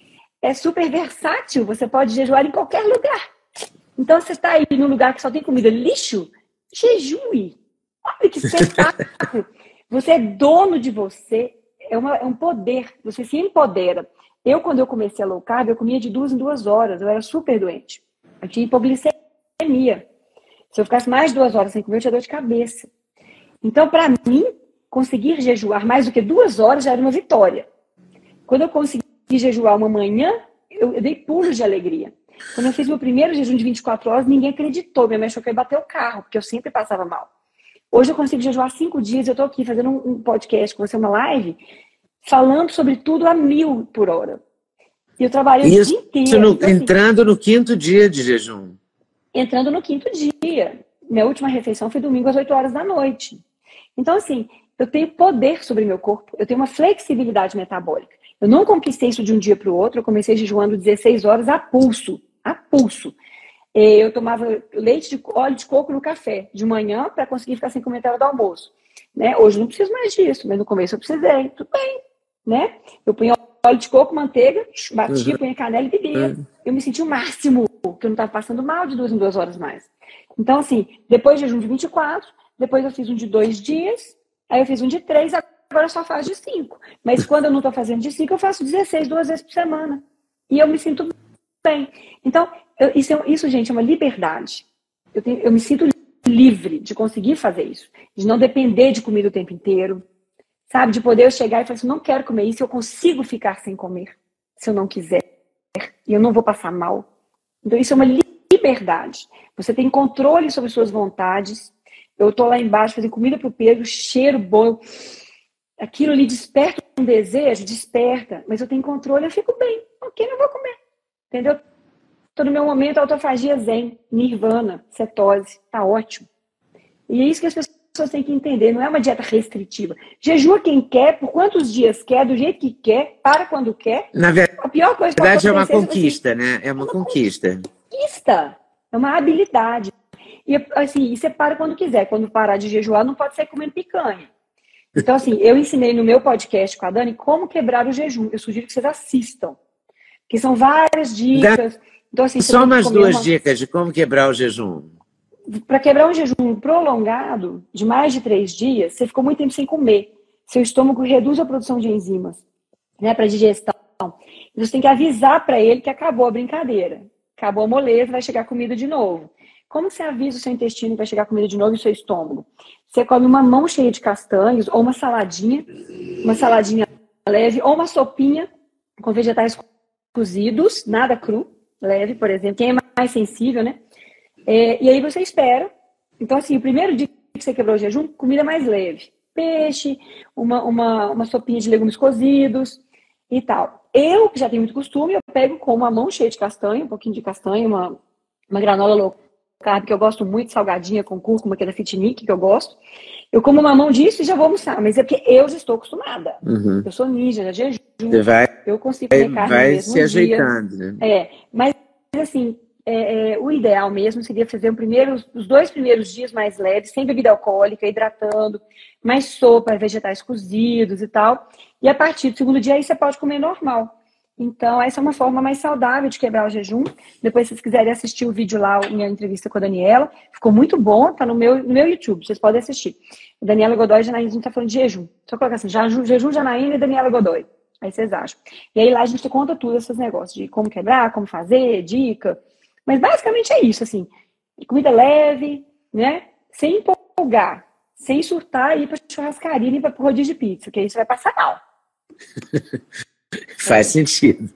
[SPEAKER 2] É super versátil, você pode jejuar em qualquer lugar. Então, você está aí num lugar que só tem comida lixo, jejue. Olha que espetáculo. Você é dono de você, é, uma, é um poder, você se empodera. Eu, quando eu comecei a low carb, eu comia de duas em duas horas, eu era super doente. Eu tinha hipoglicemia. Se eu ficasse mais de duas horas sem comer, eu tinha dor de cabeça. Então, para mim, conseguir jejuar mais do que duas horas já era uma vitória. Quando eu consegui jejuar uma manhã, eu, eu dei pulos de alegria. Quando eu fiz meu primeiro jejum de vinte e quatro horas, ninguém acreditou. Minha mãe achou que eu ia bater o carro, porque eu sempre passava mal. Hoje eu consigo jejuar cinco dias, eu estou aqui fazendo um podcast com você, uma live, falando sobre tudo a mil por hora. E eu trabalhei o
[SPEAKER 3] Isso
[SPEAKER 2] dia inteiro.
[SPEAKER 3] no,
[SPEAKER 2] Então, assim,
[SPEAKER 3] entrando no quinto dia de jejum.
[SPEAKER 2] Entrando no quinto dia. Minha última refeição foi domingo às oito horas da noite. Então, assim, eu tenho poder sobre meu corpo, eu tenho uma flexibilidade metabólica. Eu não conquistei isso de um dia para o outro, eu comecei jejuando dezesseis horas a pulso, a pulso. Eu tomava leite de óleo de coco no café de manhã para conseguir ficar sem comer até a hora do almoço. Né? Hoje eu não preciso mais disso, mas no começo eu precisei. Tudo bem, né? Eu punha óleo de coco, manteiga, batia, punha canela e bebia. Eu me senti o máximo, porque eu não estava passando mal de duas em duas horas mais. Então, assim, depois de jejum de vinte e quatro, depois eu fiz um de dois dias, aí eu fiz um de três, agora eu só faço de cinco. Mas quando eu não estou fazendo de cinco, eu faço dezesseis, duas vezes por semana. E eu me sinto bem. Então, eu, isso, é, isso, gente, é uma liberdade. Eu, tenho, eu me sinto livre de conseguir fazer isso. De não depender de comida o tempo inteiro. Sabe? De poder eu chegar e falar assim, não quero comer isso, eu consigo ficar sem comer. Se eu não quiser. E eu não vou passar mal. Então, isso é uma liberdade. Você tem controle sobre suas vontades. Eu tô lá embaixo fazendo comida pro Pedro, cheiro bom. Aquilo ali desperta um desejo, desperta. Mas eu tenho controle, eu fico bem. Ok, não vou comer. Entendeu? Tô no meu momento, autofagia zen, nirvana, cetose. Tá ótimo. E é isso que as pessoas têm que entender. Não é uma dieta restritiva. Jejua quem quer, por quantos dias quer, do jeito que quer, para quando quer.
[SPEAKER 3] Na verdade,
[SPEAKER 2] A pior coisa que pode
[SPEAKER 3] é uma
[SPEAKER 2] acontecer,
[SPEAKER 3] conquista,
[SPEAKER 2] assim,
[SPEAKER 3] né? É uma, uma conquista.
[SPEAKER 2] conquista. É uma habilidade. E assim, e você para quando quiser. Quando parar de jejuar, não pode sair comendo picanha. Então, assim, eu ensinei no meu podcast com a Dani como quebrar o jejum. Eu sugiro que vocês assistam. Que são várias dicas. Então, assim,
[SPEAKER 3] Só umas
[SPEAKER 2] comer
[SPEAKER 3] duas
[SPEAKER 2] uma...
[SPEAKER 3] dicas de como quebrar o jejum.
[SPEAKER 2] para quebrar um jejum prolongado de mais de três dias, você ficou muito tempo sem comer. Seu estômago reduz a produção de enzimas, né, para digestão. Você tem que avisar para ele que acabou a brincadeira. Acabou a moleza, vai chegar comida de novo. Como você avisa o seu intestino que vai chegar comida de novo e o seu estômago? Você come uma mão cheia de castanhos, ou uma saladinha, uma saladinha leve, ou uma sopinha com vegetais cozidos, nada cru, leve, por exemplo. Quem é mais sensível, né? É, e aí você espera. Então, assim, o primeiro dia que você quebrou o jejum, comida mais leve. Peixe, uma, uma, uma sopinha de legumes cozidos e tal. Eu, que já tenho muito costume, eu pego com uma mão cheia de castanha, um pouquinho de castanha, uma, uma granola low carb, que eu gosto muito, salgadinha com cúrcuma, que é da Fitnic, que eu gosto. Eu como uma mão disso e já vou almoçar, mas é porque eu já estou acostumada.
[SPEAKER 3] Uhum.
[SPEAKER 2] Eu sou ninja, já jejum.
[SPEAKER 3] Você vai,
[SPEAKER 2] eu consigo comer carne
[SPEAKER 3] vai
[SPEAKER 2] no mesmo
[SPEAKER 3] se
[SPEAKER 2] dia.
[SPEAKER 3] ajeitando, né?
[SPEAKER 2] É, mas assim, é, é, o ideal mesmo seria fazer um primeiro, os dois primeiros dias mais leves, sem bebida alcoólica, hidratando, mais sopa, vegetais cozidos e tal. E a partir do segundo dia aí você pode comer normal. Então, essa é uma forma mais saudável de quebrar o jejum. Depois, se vocês quiserem assistir o vídeo lá, minha entrevista com a Daniela, ficou muito bom, tá no meu, no meu YouTube, vocês podem assistir. Daniela Godoy e Janaína, a gente tá falando de jejum. Só colocar assim, jejum, Janaína e Daniela Godoy. Aí vocês acham. E aí lá a gente conta tudo esses negócios de como quebrar, como fazer, dica. Mas basicamente é isso, assim. Comida leve, né? Sem empolgar, sem surtar e ir pra churrascaria e para pro rodízio de pizza, porque aí você vai passar mal.
[SPEAKER 3] Faz é. sentido.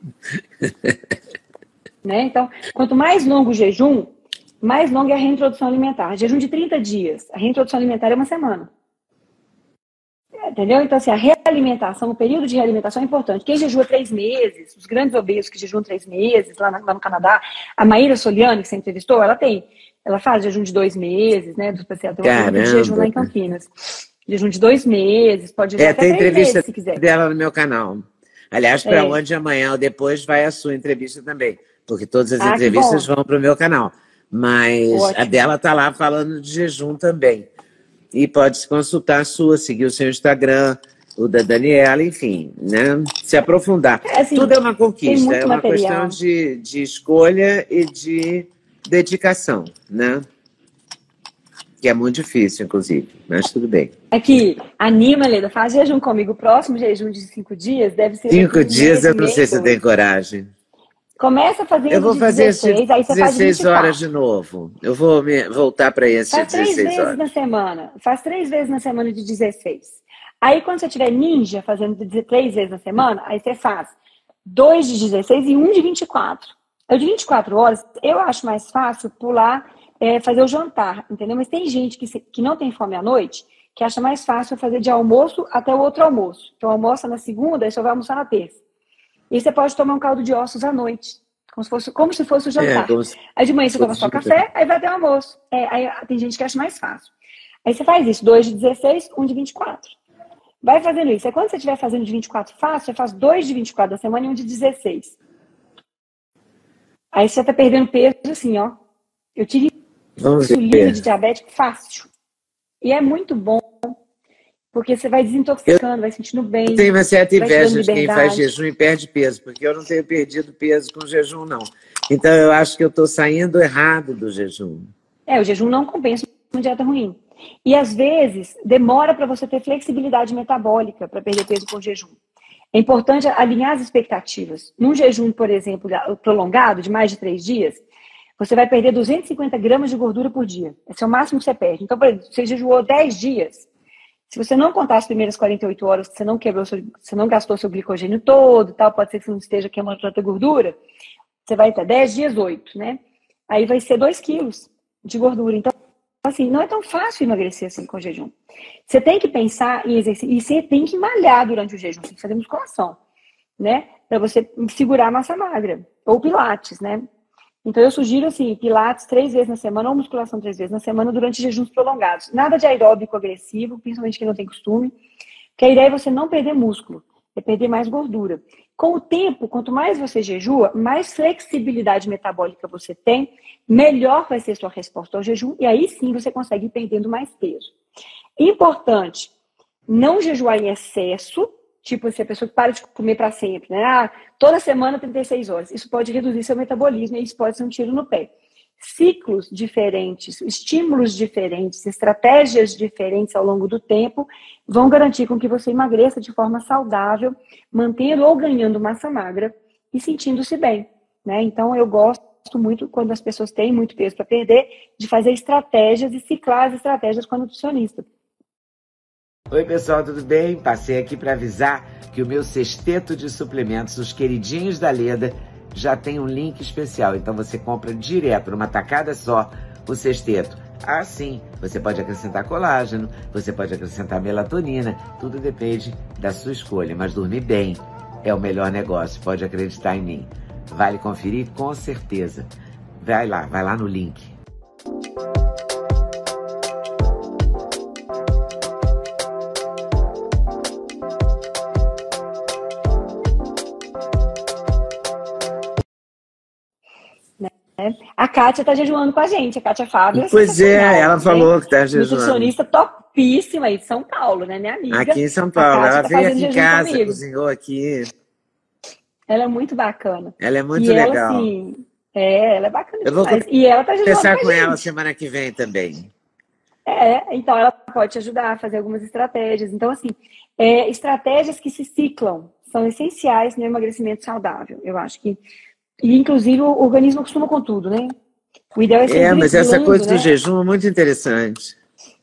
[SPEAKER 2] Né? Então, quanto mais longo o jejum, mais longa é a reintrodução alimentar. Jejum de trinta dias, a reintrodução alimentar é uma semana. Entendeu? Então, assim, a realimentação, o período de realimentação é importante. Quem jejua três meses, os grandes obesos que jejuam três meses, lá, na, lá no Canadá, a Maíra Soliani, que você entrevistou, ela tem, ela faz jejum de dois meses, né? Do P C A, tem um de jejum lá em Campinas. Jejum de dois meses, pode jejuar
[SPEAKER 3] é,
[SPEAKER 2] até
[SPEAKER 3] tem
[SPEAKER 2] três
[SPEAKER 3] entrevista
[SPEAKER 2] meses, se quiser.
[SPEAKER 3] Dela no meu canal. Aliás, para
[SPEAKER 2] é.
[SPEAKER 3] onde amanhã ou depois vai a sua entrevista também, porque todas as
[SPEAKER 2] ah,
[SPEAKER 3] entrevistas vão para o meu canal. Mas Ótimo. A dela está lá falando de jejum também. E pode se consultar a sua, seguir o seu Instagram, o da Daniela, enfim, né? Se aprofundar. É, assim, tudo é uma conquista, é uma material. questão de, de escolha e de dedicação, né? Que é muito difícil, inclusive, mas tudo bem.
[SPEAKER 2] Aqui, anima, Leda, faz jejum comigo. O próximo jejum de cinco dias deve ser...
[SPEAKER 3] Cinco dias, eu não sei se eu tenho coragem.
[SPEAKER 2] Começa fazendo
[SPEAKER 3] eu vou fazer
[SPEAKER 2] dezesseis, aí você faz
[SPEAKER 3] dezesseis horas de novo. Eu vou me, voltar para esse
[SPEAKER 2] faz
[SPEAKER 3] de dezesseis
[SPEAKER 2] três vezes
[SPEAKER 3] horas.
[SPEAKER 2] na semana. Faz três vezes na semana de dezesseis. Aí, quando você tiver ninja fazendo três vezes na semana, aí você faz dois de dezesseis e um de vinte e quatro. O de vinte e quatro horas, eu acho mais fácil pular, é, fazer o jantar, entendeu? Mas tem gente que, se, que não tem fome à noite, que acha mais fácil fazer de almoço até o outro almoço. Então, almoça na segunda e só vai almoçar na terça. E você pode tomar um caldo de ossos à noite, como se fosse, como se fosse o jantar. É, se... Aí de manhã você toma só café, aí vai ter o almoço. É, aí tem gente que acha mais fácil. Aí você faz isso, dois de dezesseis, um de vinte e quatro. Vai fazendo isso. Aí quando você estiver fazendo de vinte e quatro fácil, você faz dois de vinte e quatro da semana e um de dezesseis. Aí você tá perdendo peso assim, ó. Eu tive insulina de diabético fácil. E é muito bom, porque você vai desintoxicando, eu vai sentindo bem. Eu
[SPEAKER 3] tenho uma certa inveja de quem faz jejum e perde peso, porque eu não tenho perdido peso com jejum, não. Então eu acho que eu estou saindo errado do jejum.
[SPEAKER 2] É, o jejum não compensa uma dieta ruim. E às vezes demora para você ter flexibilidade metabólica para perder peso com jejum. É importante alinhar as expectativas. Num jejum, por exemplo, prolongado, de mais de três dias, você vai perder duzentos e cinquenta gramas de gordura por dia. Esse é o máximo que você perde. Então, por exemplo, você jejuou dez dias. Se você não contar as primeiras quarenta e oito horas que você não quebrou, seu, você não gastou seu glicogênio todo, tal, pode ser que você não esteja queimando tanta gordura, você vai ter dez dias, oito, né? Aí vai ser dois quilos de gordura. Então, assim, não é tão fácil emagrecer assim com jejum. Você tem que pensar em exercício, e você tem que malhar durante o jejum, você tem que fazer musculação, né? Para você segurar a massa magra. Ou pilates, né? Então, eu sugiro, assim, pilates três vezes na semana ou musculação três vezes na semana durante jejuns prolongados. Nada de aeróbico agressivo, principalmente quem não tem costume, porque a ideia é você não perder músculo, é perder mais gordura. Com o tempo, quanto mais você jejua, mais flexibilidade metabólica você tem, melhor vai ser sua resposta ao jejum, e aí sim você consegue ir perdendo mais peso. Importante, não jejuar em excesso, tipo se a pessoa que para de comer para sempre, né? Ah, toda semana trinta e seis horas. Isso pode reduzir seu metabolismo e isso pode ser um tiro no pé. ciclos diferentes, estímulos diferentes, estratégias diferentes ao longo do tempo vão garantir com que você emagreça de forma saudável, mantendo ou ganhando massa magra e sentindo-se bem, né? Então, eu gosto muito, quando as pessoas têm muito peso para perder, de fazer estratégias e ciclar as estratégias com a nutricionista.
[SPEAKER 3] Oi, pessoal, tudo bem? Passei aqui para avisar que o meu sexteto de suplementos, os queridinhos da Leda, já tem um link especial. Então você compra direto, numa tacada só, o sexteto. Ah, sim, você pode acrescentar colágeno, você pode acrescentar melatonina, tudo depende da sua escolha. Mas dormir bem é o melhor negócio, pode acreditar em mim. Vale conferir com certeza. Vai lá, vai lá no link.
[SPEAKER 2] A Kátia está jejuando com a gente, a Kátia Fábio.
[SPEAKER 3] Pois é, ela falou que está jejuando.
[SPEAKER 2] Nutricionista topíssima aí de São Paulo, né, minha amiga?
[SPEAKER 3] Aqui em São Paulo, ela
[SPEAKER 2] tá
[SPEAKER 3] veio aqui em casa,
[SPEAKER 2] comigo.
[SPEAKER 3] cozinhou aqui.
[SPEAKER 2] Ela é muito bacana.
[SPEAKER 3] Ela é muito
[SPEAKER 2] e
[SPEAKER 3] legal.
[SPEAKER 2] Ela, assim, é, ela é bacana
[SPEAKER 3] Eu vou
[SPEAKER 2] demais. E ela tá jejuando
[SPEAKER 3] conversar
[SPEAKER 2] com,
[SPEAKER 3] com
[SPEAKER 2] a gente.
[SPEAKER 3] ela semana que vem também.
[SPEAKER 2] É, então ela pode te ajudar a fazer algumas estratégias. Então, assim, é, estratégias que se ciclam são essenciais no emagrecimento saudável. Eu acho que, e inclusive o organismo acostuma com tudo, né? O ideal é ser
[SPEAKER 3] É, mas essa
[SPEAKER 2] driblando,
[SPEAKER 3] coisa
[SPEAKER 2] né?
[SPEAKER 3] do jejum é muito interessante.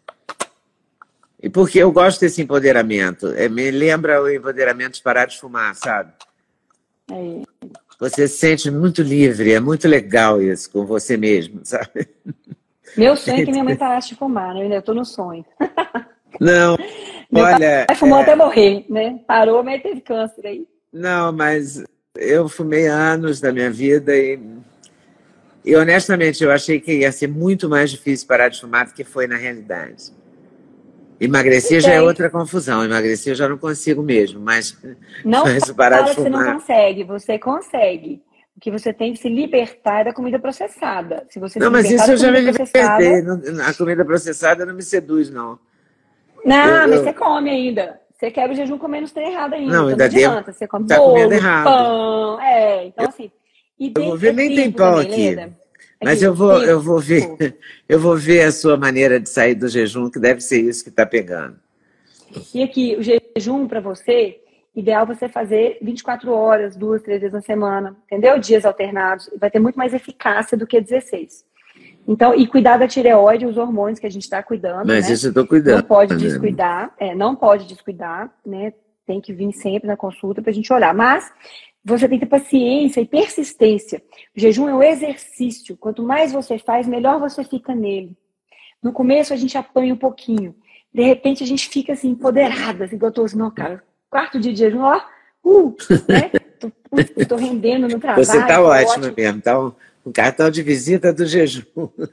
[SPEAKER 3] E porque eu gosto desse empoderamento. É, me lembra o empoderamento de parar de fumar, sabe?
[SPEAKER 2] É.
[SPEAKER 3] Você se sente muito livre, é muito legal isso com você mesmo, sabe?
[SPEAKER 2] Meu sonho é que minha mãe parasse de fumar, né? Eu ainda tô no sonho.
[SPEAKER 3] Não,
[SPEAKER 2] Meu
[SPEAKER 3] olha...
[SPEAKER 2] pai fumou
[SPEAKER 3] é...
[SPEAKER 2] até morrer, né? Parou, mas teve câncer aí.
[SPEAKER 3] Não, mas eu fumei anos da minha vida e... E, honestamente, eu achei que ia ser muito mais difícil parar de fumar do que foi na realidade. Emagrecer já é outra confusão. Emagrecer eu já não consigo mesmo, mas,
[SPEAKER 2] não
[SPEAKER 3] mas parar
[SPEAKER 2] fala
[SPEAKER 3] de
[SPEAKER 2] que você
[SPEAKER 3] fumar...
[SPEAKER 2] não consegue, você consegue. O que você tem que se libertar é da comida processada. Se você
[SPEAKER 3] Não,
[SPEAKER 2] se
[SPEAKER 3] mas
[SPEAKER 2] libertar
[SPEAKER 3] isso eu
[SPEAKER 2] da
[SPEAKER 3] já me
[SPEAKER 2] comida processada...
[SPEAKER 3] libertei. Não- A comida processada não me seduz, não.
[SPEAKER 2] Não,
[SPEAKER 3] Eu-
[SPEAKER 2] mas
[SPEAKER 3] eu-
[SPEAKER 2] você come ainda. Você quebra o jejum comendo os trem errado ainda.
[SPEAKER 3] Não,
[SPEAKER 2] então
[SPEAKER 3] ainda
[SPEAKER 2] não adianta.
[SPEAKER 3] devo
[SPEAKER 2] Você come
[SPEAKER 3] tá
[SPEAKER 2] bolo,
[SPEAKER 3] comendo errado.
[SPEAKER 2] pão... É, então assim... E
[SPEAKER 3] Eu vou
[SPEAKER 2] tem
[SPEAKER 3] ver,
[SPEAKER 2] é
[SPEAKER 3] nem tem
[SPEAKER 2] tempo
[SPEAKER 3] pão
[SPEAKER 2] também,
[SPEAKER 3] aqui.
[SPEAKER 2] Leda.
[SPEAKER 3] Mas
[SPEAKER 2] Aqui,
[SPEAKER 3] eu vou,
[SPEAKER 2] tempo.
[SPEAKER 3] eu vou ver, eu vou ver a sua maneira de sair do jejum, que deve ser isso que está pegando.
[SPEAKER 2] E aqui, o jejum para você, ideal você fazer vinte e quatro horas, duas, três vezes na semana, entendeu? Dias alternados, vai ter muito mais eficácia do que dezesseis. Então, e cuidar da tireoide, os hormônios que a gente está cuidando,
[SPEAKER 3] Mas
[SPEAKER 2] né?
[SPEAKER 3] isso eu estou cuidando.
[SPEAKER 2] Não pode
[SPEAKER 3] né?
[SPEAKER 2] descuidar, é, não pode descuidar, né? Tem que vir sempre na consulta para a gente olhar. Mas você tem que ter paciência e persistência. O jejum é um exercício. Quanto mais você faz, melhor você fica nele. No começo a gente apanha um pouquinho. De repente a gente fica assim, empoderada, assim, igual eu tô assim, não, cara, quarto dia de jejum, ó, uh, né? Tô, putz, tô rendendo no trabalho.
[SPEAKER 3] Você está
[SPEAKER 2] tô
[SPEAKER 3] ótima
[SPEAKER 2] ótimo.
[SPEAKER 3] mesmo, tá um, um cartão de visita do jejum.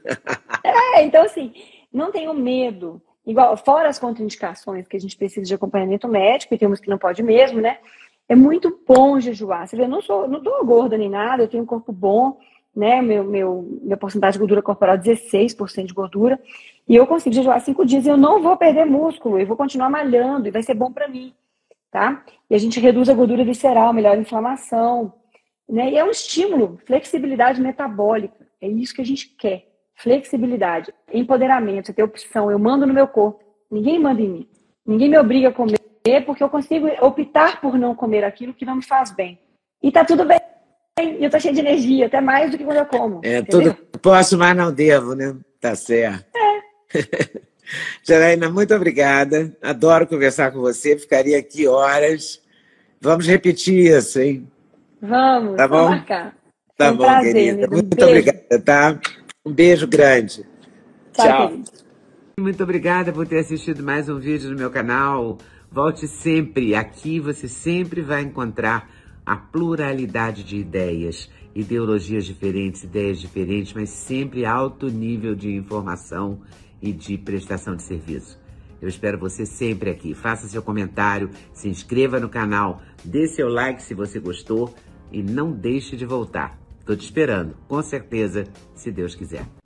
[SPEAKER 2] É, então assim, não tenham medo. Igual, fora as contraindicações que a gente precisa de acompanhamento médico, e temos que não pode mesmo, né? É muito bom jejuar. Você vê, eu não sou, não tô gorda nem nada, eu tenho um corpo bom, né? Meu, meu, minha porcentagem de gordura corporal é dezesseis por cento de gordura. E eu consigo jejuar cinco dias e eu não vou perder músculo, eu vou continuar malhando e vai ser bom para mim, tá? E a gente reduz a gordura visceral, melhora a inflamação, né? E é um estímulo, flexibilidade metabólica. É isso que a gente quer. Flexibilidade, empoderamento, você tem opção. Eu mando no meu corpo, ninguém manda em mim. Ninguém me obriga a comer porque eu consigo optar por não comer aquilo que não me faz bem. E tá tudo bem. E eu tô cheia de energia, até mais do que quando eu como.
[SPEAKER 3] É,
[SPEAKER 2] entendeu?
[SPEAKER 3] tudo posso, mas não devo, né? Tá certo. É. Janaína, muito obrigada. Adoro conversar com você. Ficaria aqui horas. Vamos repetir isso, hein?
[SPEAKER 2] Vamos,
[SPEAKER 3] tá
[SPEAKER 2] vamos
[SPEAKER 3] bom?
[SPEAKER 2] marcar.
[SPEAKER 3] Tá
[SPEAKER 2] Foi um
[SPEAKER 3] bom,
[SPEAKER 2] prazer,
[SPEAKER 3] querida.
[SPEAKER 2] amiga. Um
[SPEAKER 3] Muito
[SPEAKER 2] beijo.
[SPEAKER 3] obrigada, tá? Um beijo grande.
[SPEAKER 2] Tchau,
[SPEAKER 3] Tchau.
[SPEAKER 2] querido.
[SPEAKER 3] Muito obrigada por ter assistido mais um vídeo no meu canal. Volte sempre. Aqui você sempre vai encontrar a pluralidade de ideias, ideologias diferentes, ideias diferentes, mas sempre alto nível de informação e de prestação de serviço. Eu espero você sempre aqui. Faça seu comentário, se inscreva no canal, dê seu like se você gostou e não deixe de voltar. Estou te esperando, com certeza, se Deus quiser.